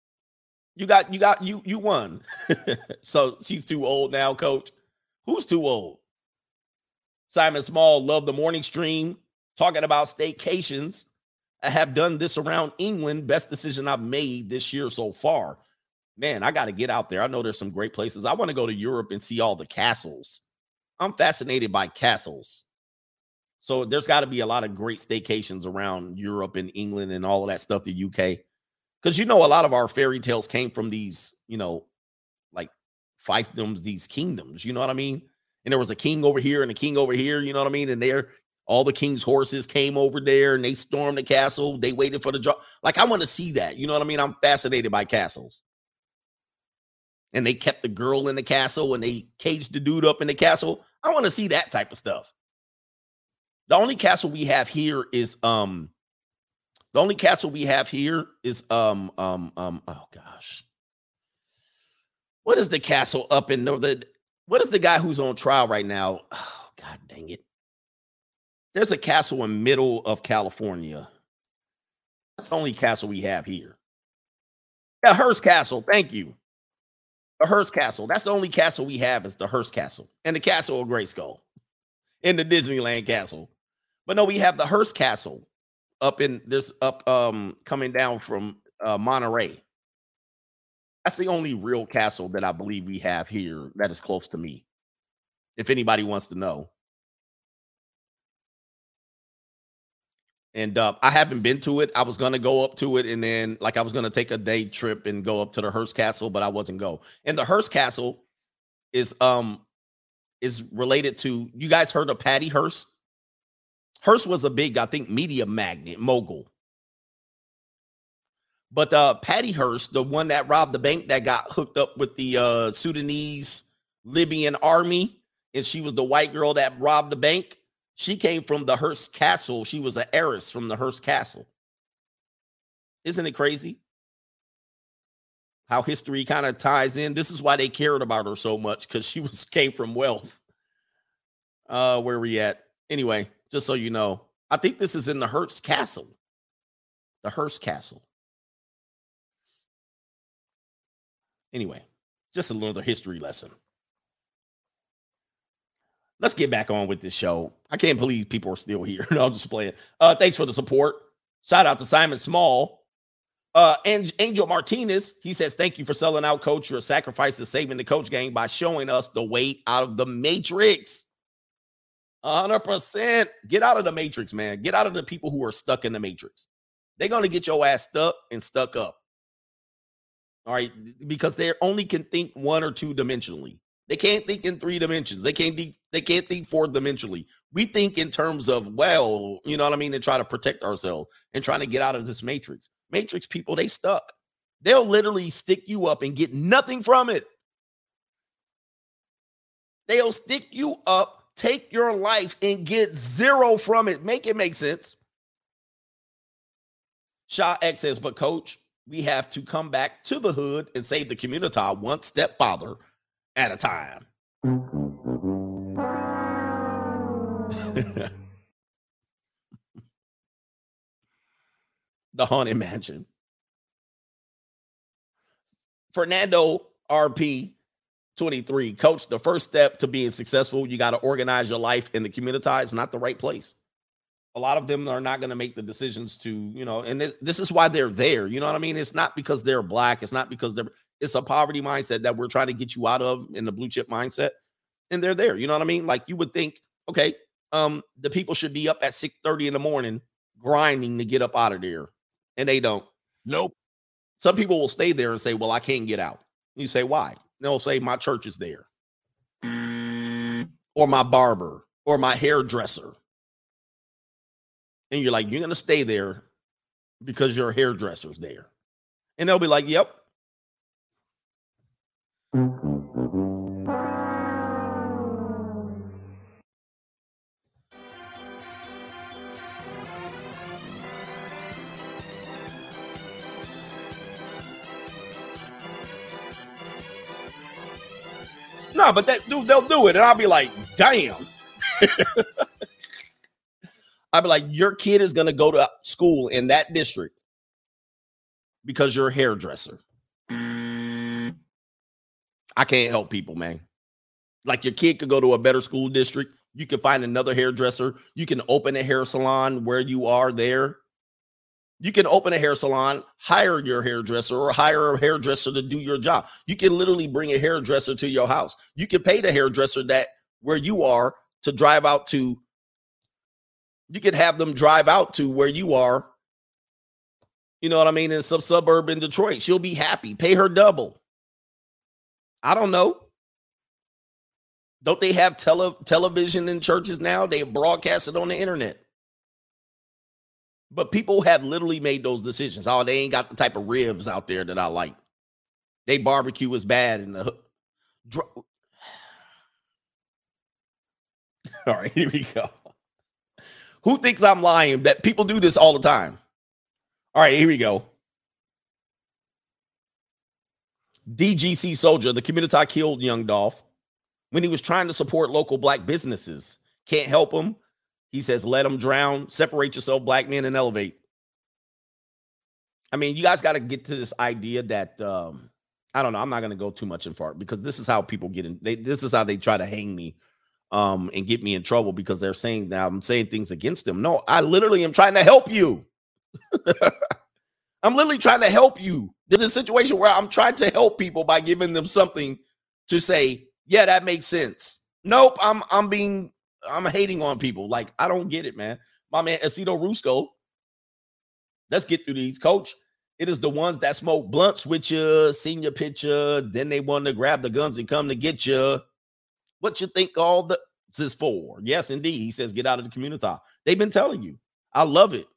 You won. So she's too old now, coach. Who's too old? Simon Small, love the morning stream. Talking about staycations. I have done this around England. Best decision I've made this year so far. Man, I got to get out there. I know there's some great places. I want to go to Europe and see all the castles. I'm fascinated by castles. So there's got to be a lot of great staycations around Europe and England and all of that stuff, the UK. Because, a lot of our fairy tales came from these, like fiefdoms, these kingdoms, you know what I mean? And there was a king over here and a king over here, you know what I mean? And all the king's horses came over there and they stormed the castle. They waited for the draw. Like, I want to see that. You know what I mean? I'm fascinated by castles. And they kept the girl in the castle and they caged the dude up in the castle. I want to see that type of stuff. The only castle we have here is oh gosh. What is the castle up in what is the guy who's on trial right now? Oh, God dang it. There's a castle in middle of California. That's the only castle we have here. Yeah, Hearst Castle. Thank you. The Hearst Castle. That's the only castle we have is the Hearst Castle and the Castle of Grayskull in the Disneyland Castle. But no, we have the Hearst Castle coming down from Monterey. That's the only real castle that I believe we have here that is close to me. If anybody wants to know. And I haven't been to it. I was going to go up to it. And then I was going to take a day trip and go up to the Hearst Castle, but I wasn't go. And the Hearst Castle is related to, you guys heard of Patty Hearst? Hearst was a big, I think, media mogul. But Patty Hearst, the one that robbed the bank that got hooked up with the Sudanese Libyan army, and she was the white girl that robbed the bank. She came from the Hearst Castle. She was an heiress from the Hearst Castle. Isn't it crazy how history kind of ties in? This is why they cared about her so much, because she came from wealth. Where we at? Anyway, just so you know, I think this is in the Hearst Castle. The Hearst Castle. Anyway, just another history lesson. Let's get back on with this show. I can't believe people are still here. No, I'm just playing. Thanks for the support. Shout out to Simon Small. And Angel Martinez, he says, thank you for selling out, coach. Your sacrifice is saving the coach gang by showing us the way out of the matrix. 100%. Get out of the matrix, man. Get out of the people who are stuck in the matrix. They're going to get your ass stuck and stuck up. All right. Because they only can think one or two dimensionally. They can't think in 3 dimensions. They can't think 4-dimensionally. We think in terms of, well, you know what I mean, and try to protect ourselves and trying to get out of this matrix. Matrix people, they stuck. They'll literally stick you up and get nothing from it. They'll stick you up, take your life, and get 0 from it. Make it make sense. Shaw X says, but coach, we have to come back to the hood and save the community one step farther at a time. The Haunted Mansion. Fernando RP 23. Coach, the first step to being successful, you got to organize your life in the community. It's not the right place. A lot of them are not going to make the decisions to, you know, and this is why they're there. You know what I mean? It's not because they're black. It's not because it's a poverty mindset that we're trying to get you out of in the blue chip mindset. And they're there. You know what I mean? Like you would think, okay, the people should be up at 6:30 in the morning grinding to get up out of there. And they don't. Nope. Some people will stay there and say, well, I can't get out. You say, why? They'll say, my church is there. Or my barber. Or my hairdresser. And you're like, you're going to stay there because your hairdresser's there. And they'll be like, yep. No, but that dude, they'll do it. And I'll be like, damn. I'll be like, your kid is going to go to school in that district because you're a hairdresser. I can't help people, man. Like your kid could go to a better school district. You can find another hairdresser. You can open a hair salon where you are there. You can open a hair salon, hire your hairdresser, or hire a hairdresser to do your job. You can literally bring a hairdresser to your house. You can pay the hairdresser that where you are to drive out to. You can have them drive out to where you are. You know what I mean? In some suburb in Detroit. She'll be happy. Pay her double. I don't know. Don't they have television in churches now? They broadcast it on the internet. But people have literally made those decisions. Oh, they ain't got the type of ribs out there that I like. They barbecue is bad in the All right, here we go. Who thinks I'm lying? That people do this all the time. All right, here we go. DGC Soldier, the community killed young Dolph when he was trying to support local black businesses. Can't help him. He says, let them drown. Separate yourself, black men, and elevate. I mean, you guys got to get to this idea that, I don't know. I'm not going to go too much in far because this is how people get in. This is how they try to hang me and get me in trouble because they're saying that I'm saying things against them. No, I literally am trying to help you. I'm literally trying to help you. There's a situation where I'm trying to help people by giving them something to say, yeah, that makes sense. Nope, I'm hating on people. Like, I don't get it, man. My man, Aceto Rusco. Let's get through these. Coach, it is the ones that smoke blunts with you, seen your picture, then they want to grab the guns and come to get you. What you think all this is for? Yes, indeed. He says, get out of the community. They've been telling you. I love it.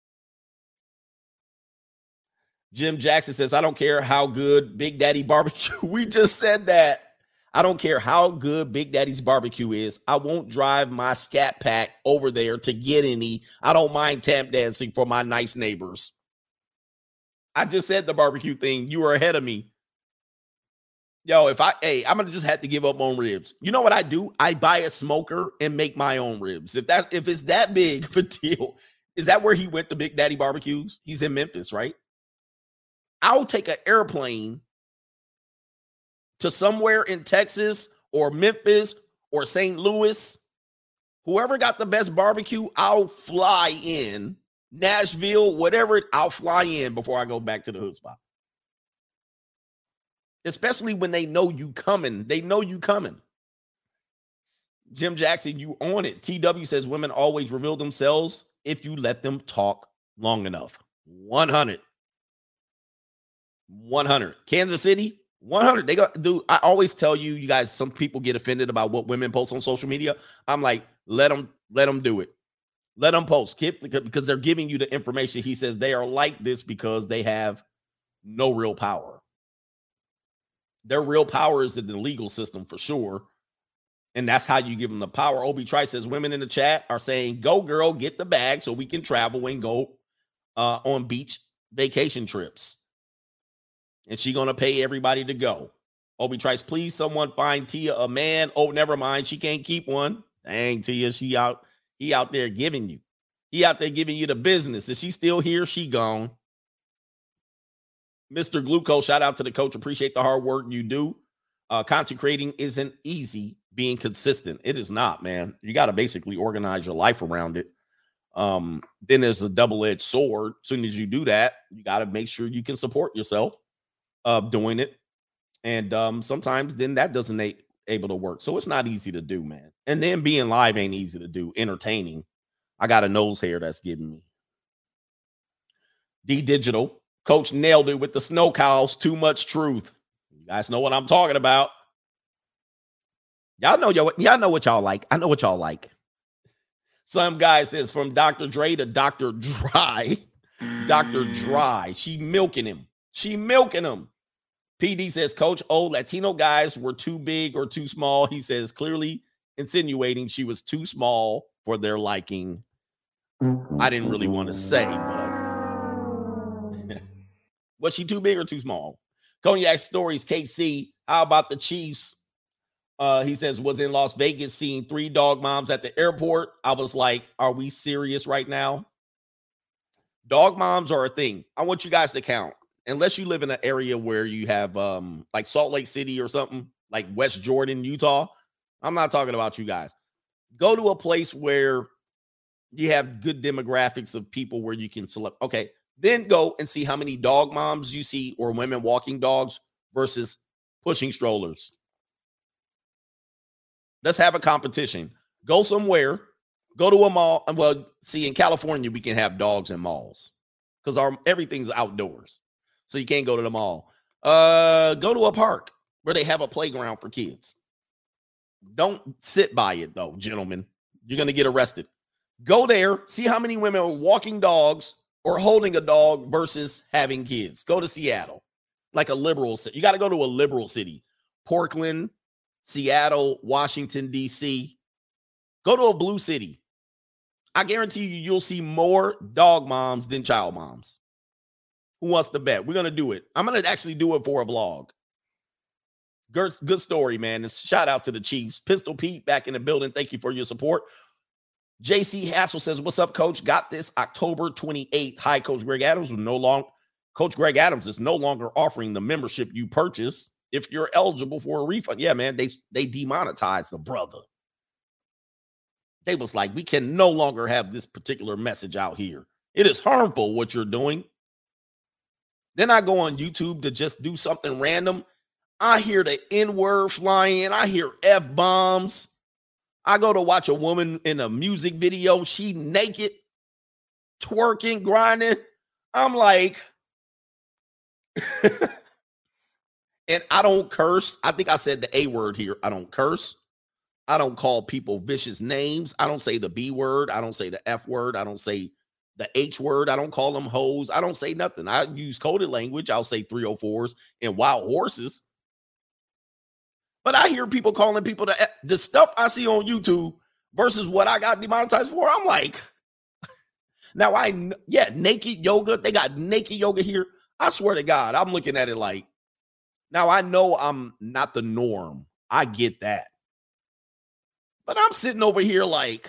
Jim Jackson says, I don't care how good Big Daddy Barbecue. We just said that. I don't care how good Big Daddy's Barbecue is. I won't drive my Scat Pack over there to get any. I don't mind tap dancing for my nice neighbors. I just said the barbecue thing. You were ahead of me. Yo, I'm going to just have to give up on ribs. You know what I do? I buy a smoker and make my own ribs. If it's that big of a deal, is that where he went to Big Daddy Barbecues? He's in Memphis, right? I'll take an airplane to somewhere in Texas or Memphis or St. Louis. Whoever got the best barbecue, I'll fly in. Nashville, whatever, I'll fly in before I go back to the hood spot. Especially when they know you coming. They know you coming. Jim Jackson, you on it. TW says women always reveal themselves if you let them talk long enough. 100. Kansas City, 100. They got, dude. I always tell you, you guys, some people get offended about what women post on social media. I'm like, let them do it. Let them post, because they're giving you the information. He says they are like this because they have no real power. Their real power is in the legal system for sure. And that's how you give them the power. Obi Trice says women in the chat are saying, go girl, get the bag so we can travel and go on beach vacation trips. And she's going to pay everybody to go. Obi Trice, please someone find Tia a man. Oh, never mind. She can't keep one. Dang, Tia, he out there giving you. He out there giving you the business. Is she still here? She gone. Mr. Glucose, shout out to the coach. Appreciate the hard work you do. Content creating isn't easy. Being consistent, it is not, man. You got to basically organize your life around it. Then there's a double-edged sword. As soon as you do that, you got to make sure you can support yourself doing it. And sometimes then that doesn't able to work. So it's not easy to do, man. And then being live ain't easy to do. Entertaining. I got a nose hair that's getting me. D Digital. Coach nailed it with the snow cows. Too much truth. You guys know what I'm talking about. Y'all know what y'all like. I know what y'all like. Some guy says from Dr. Dre to Dr. Dry. Dr. Dry. She milking him. PD says, Coach, Latino guys were too big or too small. He says, clearly insinuating she was too small for their liking. I didn't really want to say, but was she too big or too small? Cognac Stories, KC. How about the Chiefs? He says, was in Las Vegas seeing 3 dog moms at the airport. I was like, are we serious right now? Dog moms are a thing. I want you guys to count. Unless you live in an area where you have like Salt Lake City or something, like West Jordan, Utah. I'm not talking about you guys. Go to a place where you have good demographics of people where you can select. Okay, then go and see how many dog moms you see or women walking dogs versus pushing strollers. Let's have a competition. Go somewhere. Go to a mall. Well, see, in California, we can have dogs in malls because everything's outdoors. So you can't go to the mall. Go to a park where they have a playground for kids. Don't sit by it, though, gentlemen. You're going to get arrested. Go there. See how many women are walking dogs or holding a dog versus having kids. Go to Seattle, like a liberal city. You got to go to a liberal city. Portland, Seattle, Washington, D.C. Go to a blue city. I guarantee you'll see more dog moms than child moms. Who wants to bet? We're going to do it. I'm going to actually do it for a vlog. Good story, man. And shout out to the Chiefs. Pistol Pete back in the building. Thank you for your support. JC Hassel says, what's up, Coach? Got this October 28th. Hi, Coach Greg Adams. Coach Greg Adams is no longer offering the membership you purchase if you're eligible for a refund. Yeah, man, they demonetized the brother. They was like, we can no longer have this particular message out here. It is harmful what you're doing. Then I go on YouTube to just do something random. I hear the N-word flying. I hear F-bombs. I go to watch a woman in a music video. She naked, twerking, grinding. I'm like, and I don't curse. I think I said the A word here. I don't curse. I don't call people vicious names. I don't say the B word. I don't say the F word. I don't say the H word. I don't call them hoes. I don't say nothing. I use coded language. I'll say 304s and wild horses. But I hear people calling people the stuff I see on YouTube versus what I got demonetized for. I'm like, now naked yoga. They got naked yoga here. I swear to God, I'm looking at it like, now I know I'm not the norm. I get that. But I'm sitting over here like,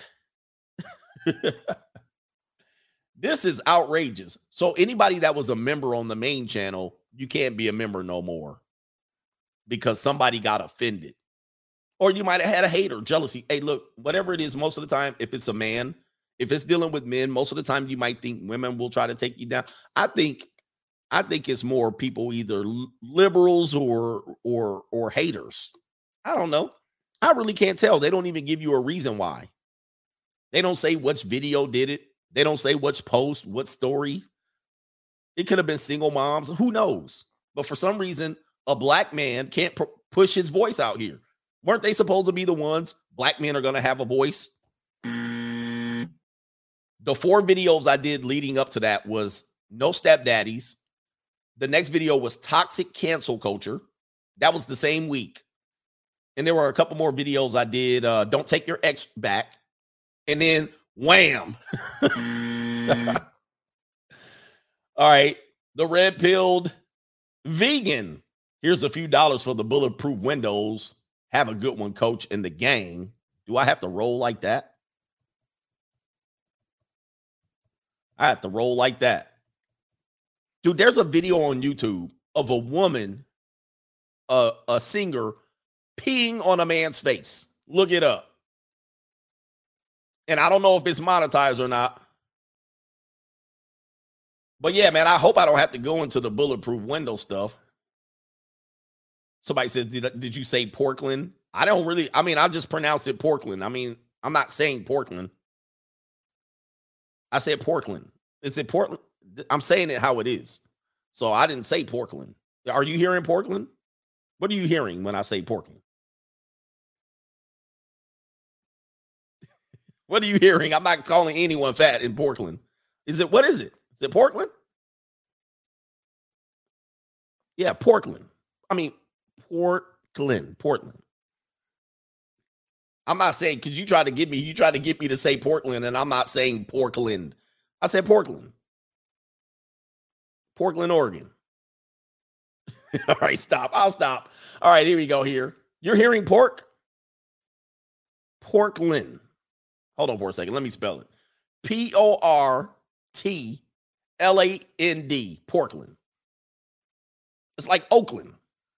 this is outrageous. So anybody that was a member on the main channel, you can't be a member no more because somebody got offended. Or you might have had a hate or jealousy. Hey, look, whatever it is, most of the time, if it's a man, if it's dealing with men, most of the time you might think women will try to take you down. I think it's more people either liberals or haters. I don't know. I really can't tell. They don't even give you a reason why. They don't say which video did it. They don't say which post, what story. It could have been single moms. Who knows? But for some reason, a black man can't push his voice out here? Weren't they supposed to be the ones? Black men are going to have a voice. The 4 videos I did leading up to that was no stepdaddies. The next video was toxic cancel culture. That was the same week. And there were a couple more videos I did. Don't take your ex back. And then wham. All right. The red pilled vegan. Here's a few dollars for the bulletproof windows. Have a good one, coach, in the gang. Do I have to roll like that? I have to roll like that. Dude, there's a video on YouTube of a woman, a singer, peeing on a man's face. Look it up. And I don't know if it's monetized or not. But yeah, man, I hope I don't have to go into the bulletproof window stuff. Somebody says, did you say Portland? I just pronounce it Portland. I mean, I'm not saying Portland. I said Portland. Is it Portland? I'm saying it how it is. So I didn't say Portland. Are you hearing Portland? What are you hearing when I say Portland? What are you hearing? I'm not calling anyone fat in Portland. What is it? Is it Portland? Yeah, Portland. I mean, Portland. I'm not saying, because you tried to get me to say Portland, and I'm not saying Portland. I said Portland. Portland, Oregon. All right, stop. I'll stop. All right, here we go here. You're hearing pork? Portland. Hold on for a second. Let me spell it. Portland. Portland. It's like Oakland.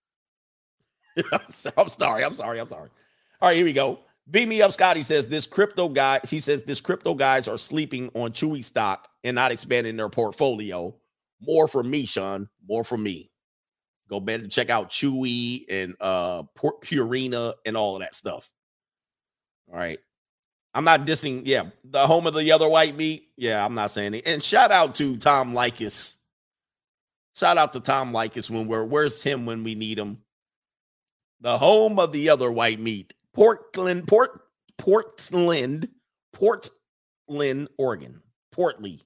I'm sorry. All right, here we go. Beat me up, Scotty says this crypto guys are sleeping on Chewy stock and not expanding their portfolio. More for me, Sean. More for me. Go back and check out Chewy and Purina and all of that stuff. All right. I'm not dissing. Yeah, the home of the other white meat. Yeah, I'm not saying it. And shout out to Tom Likas. Shout out to Tom Likas where's him when we need him? The home of the other white meat. Portland, Oregon. Portly.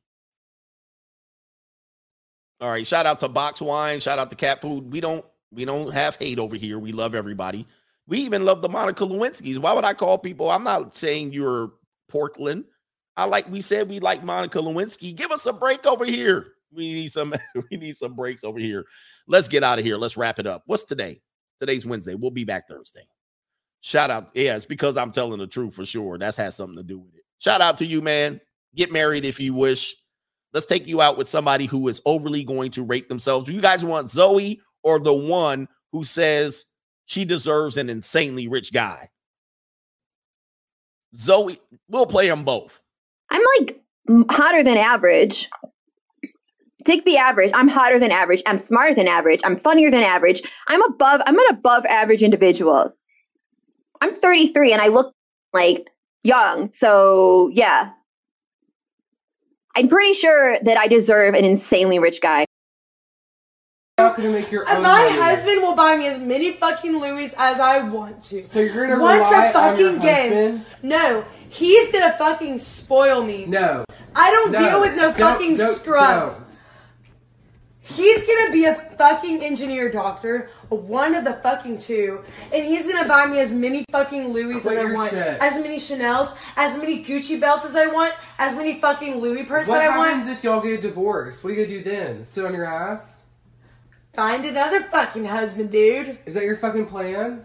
All right. Shout out to Box Wine. Shout out to Cat Food. We don't have hate over here. We love everybody. We even love the Monica Lewinskys. Why would I call people? I'm not saying you're Portland. We said we like Monica Lewinsky. Give us a break over here. We need some breaks over here. Let's get out of here. Let's wrap it up. What's today? Today's Wednesday. We'll be back Thursday. Shout out. Yeah, it's because I'm telling the truth for sure. That's has something to do with it. Shout out to you, man. Get married if you wish. Let's take you out with somebody who is overly going to rate themselves. Do you guys want Zoe or the one who says she deserves an insanely rich guy? Zoe, we'll play them both. I'm like hotter than average. Take the average. I'm hotter than average. I'm smarter than average. I'm funnier than average. I'm an above average individual. I'm 33 and I look like young. So yeah, I'm pretty sure that I deserve an insanely rich guy. Not gonna make your own my money. husband will buy me as many fucking Louis as I want to. So you're gonna once rely a fucking on your game. husband? No, he's gonna fucking spoil me. No. I don't deal with no fucking scrubs. He's gonna be a fucking engineer, doctor, one of the fucking two, and he's gonna buy me as many fucking Louis as I want, as many Chanel's, as many Gucci belts as I want, as many fucking Louis purses I want. What happens if y'all get a divorce? What are you gonna do then? Sit on your ass? Find another fucking husband, dude. Is that your fucking plan?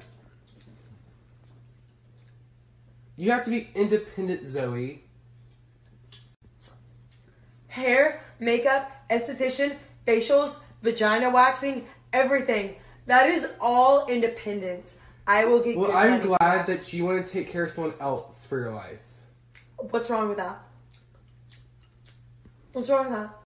You have to be independent, Zoe. Hair, makeup, esthetician, facials, vagina waxing, everything. That is all independence. I will get good money. I'm glad that you want to take care of someone else for your life. What's wrong with that? What's wrong with that?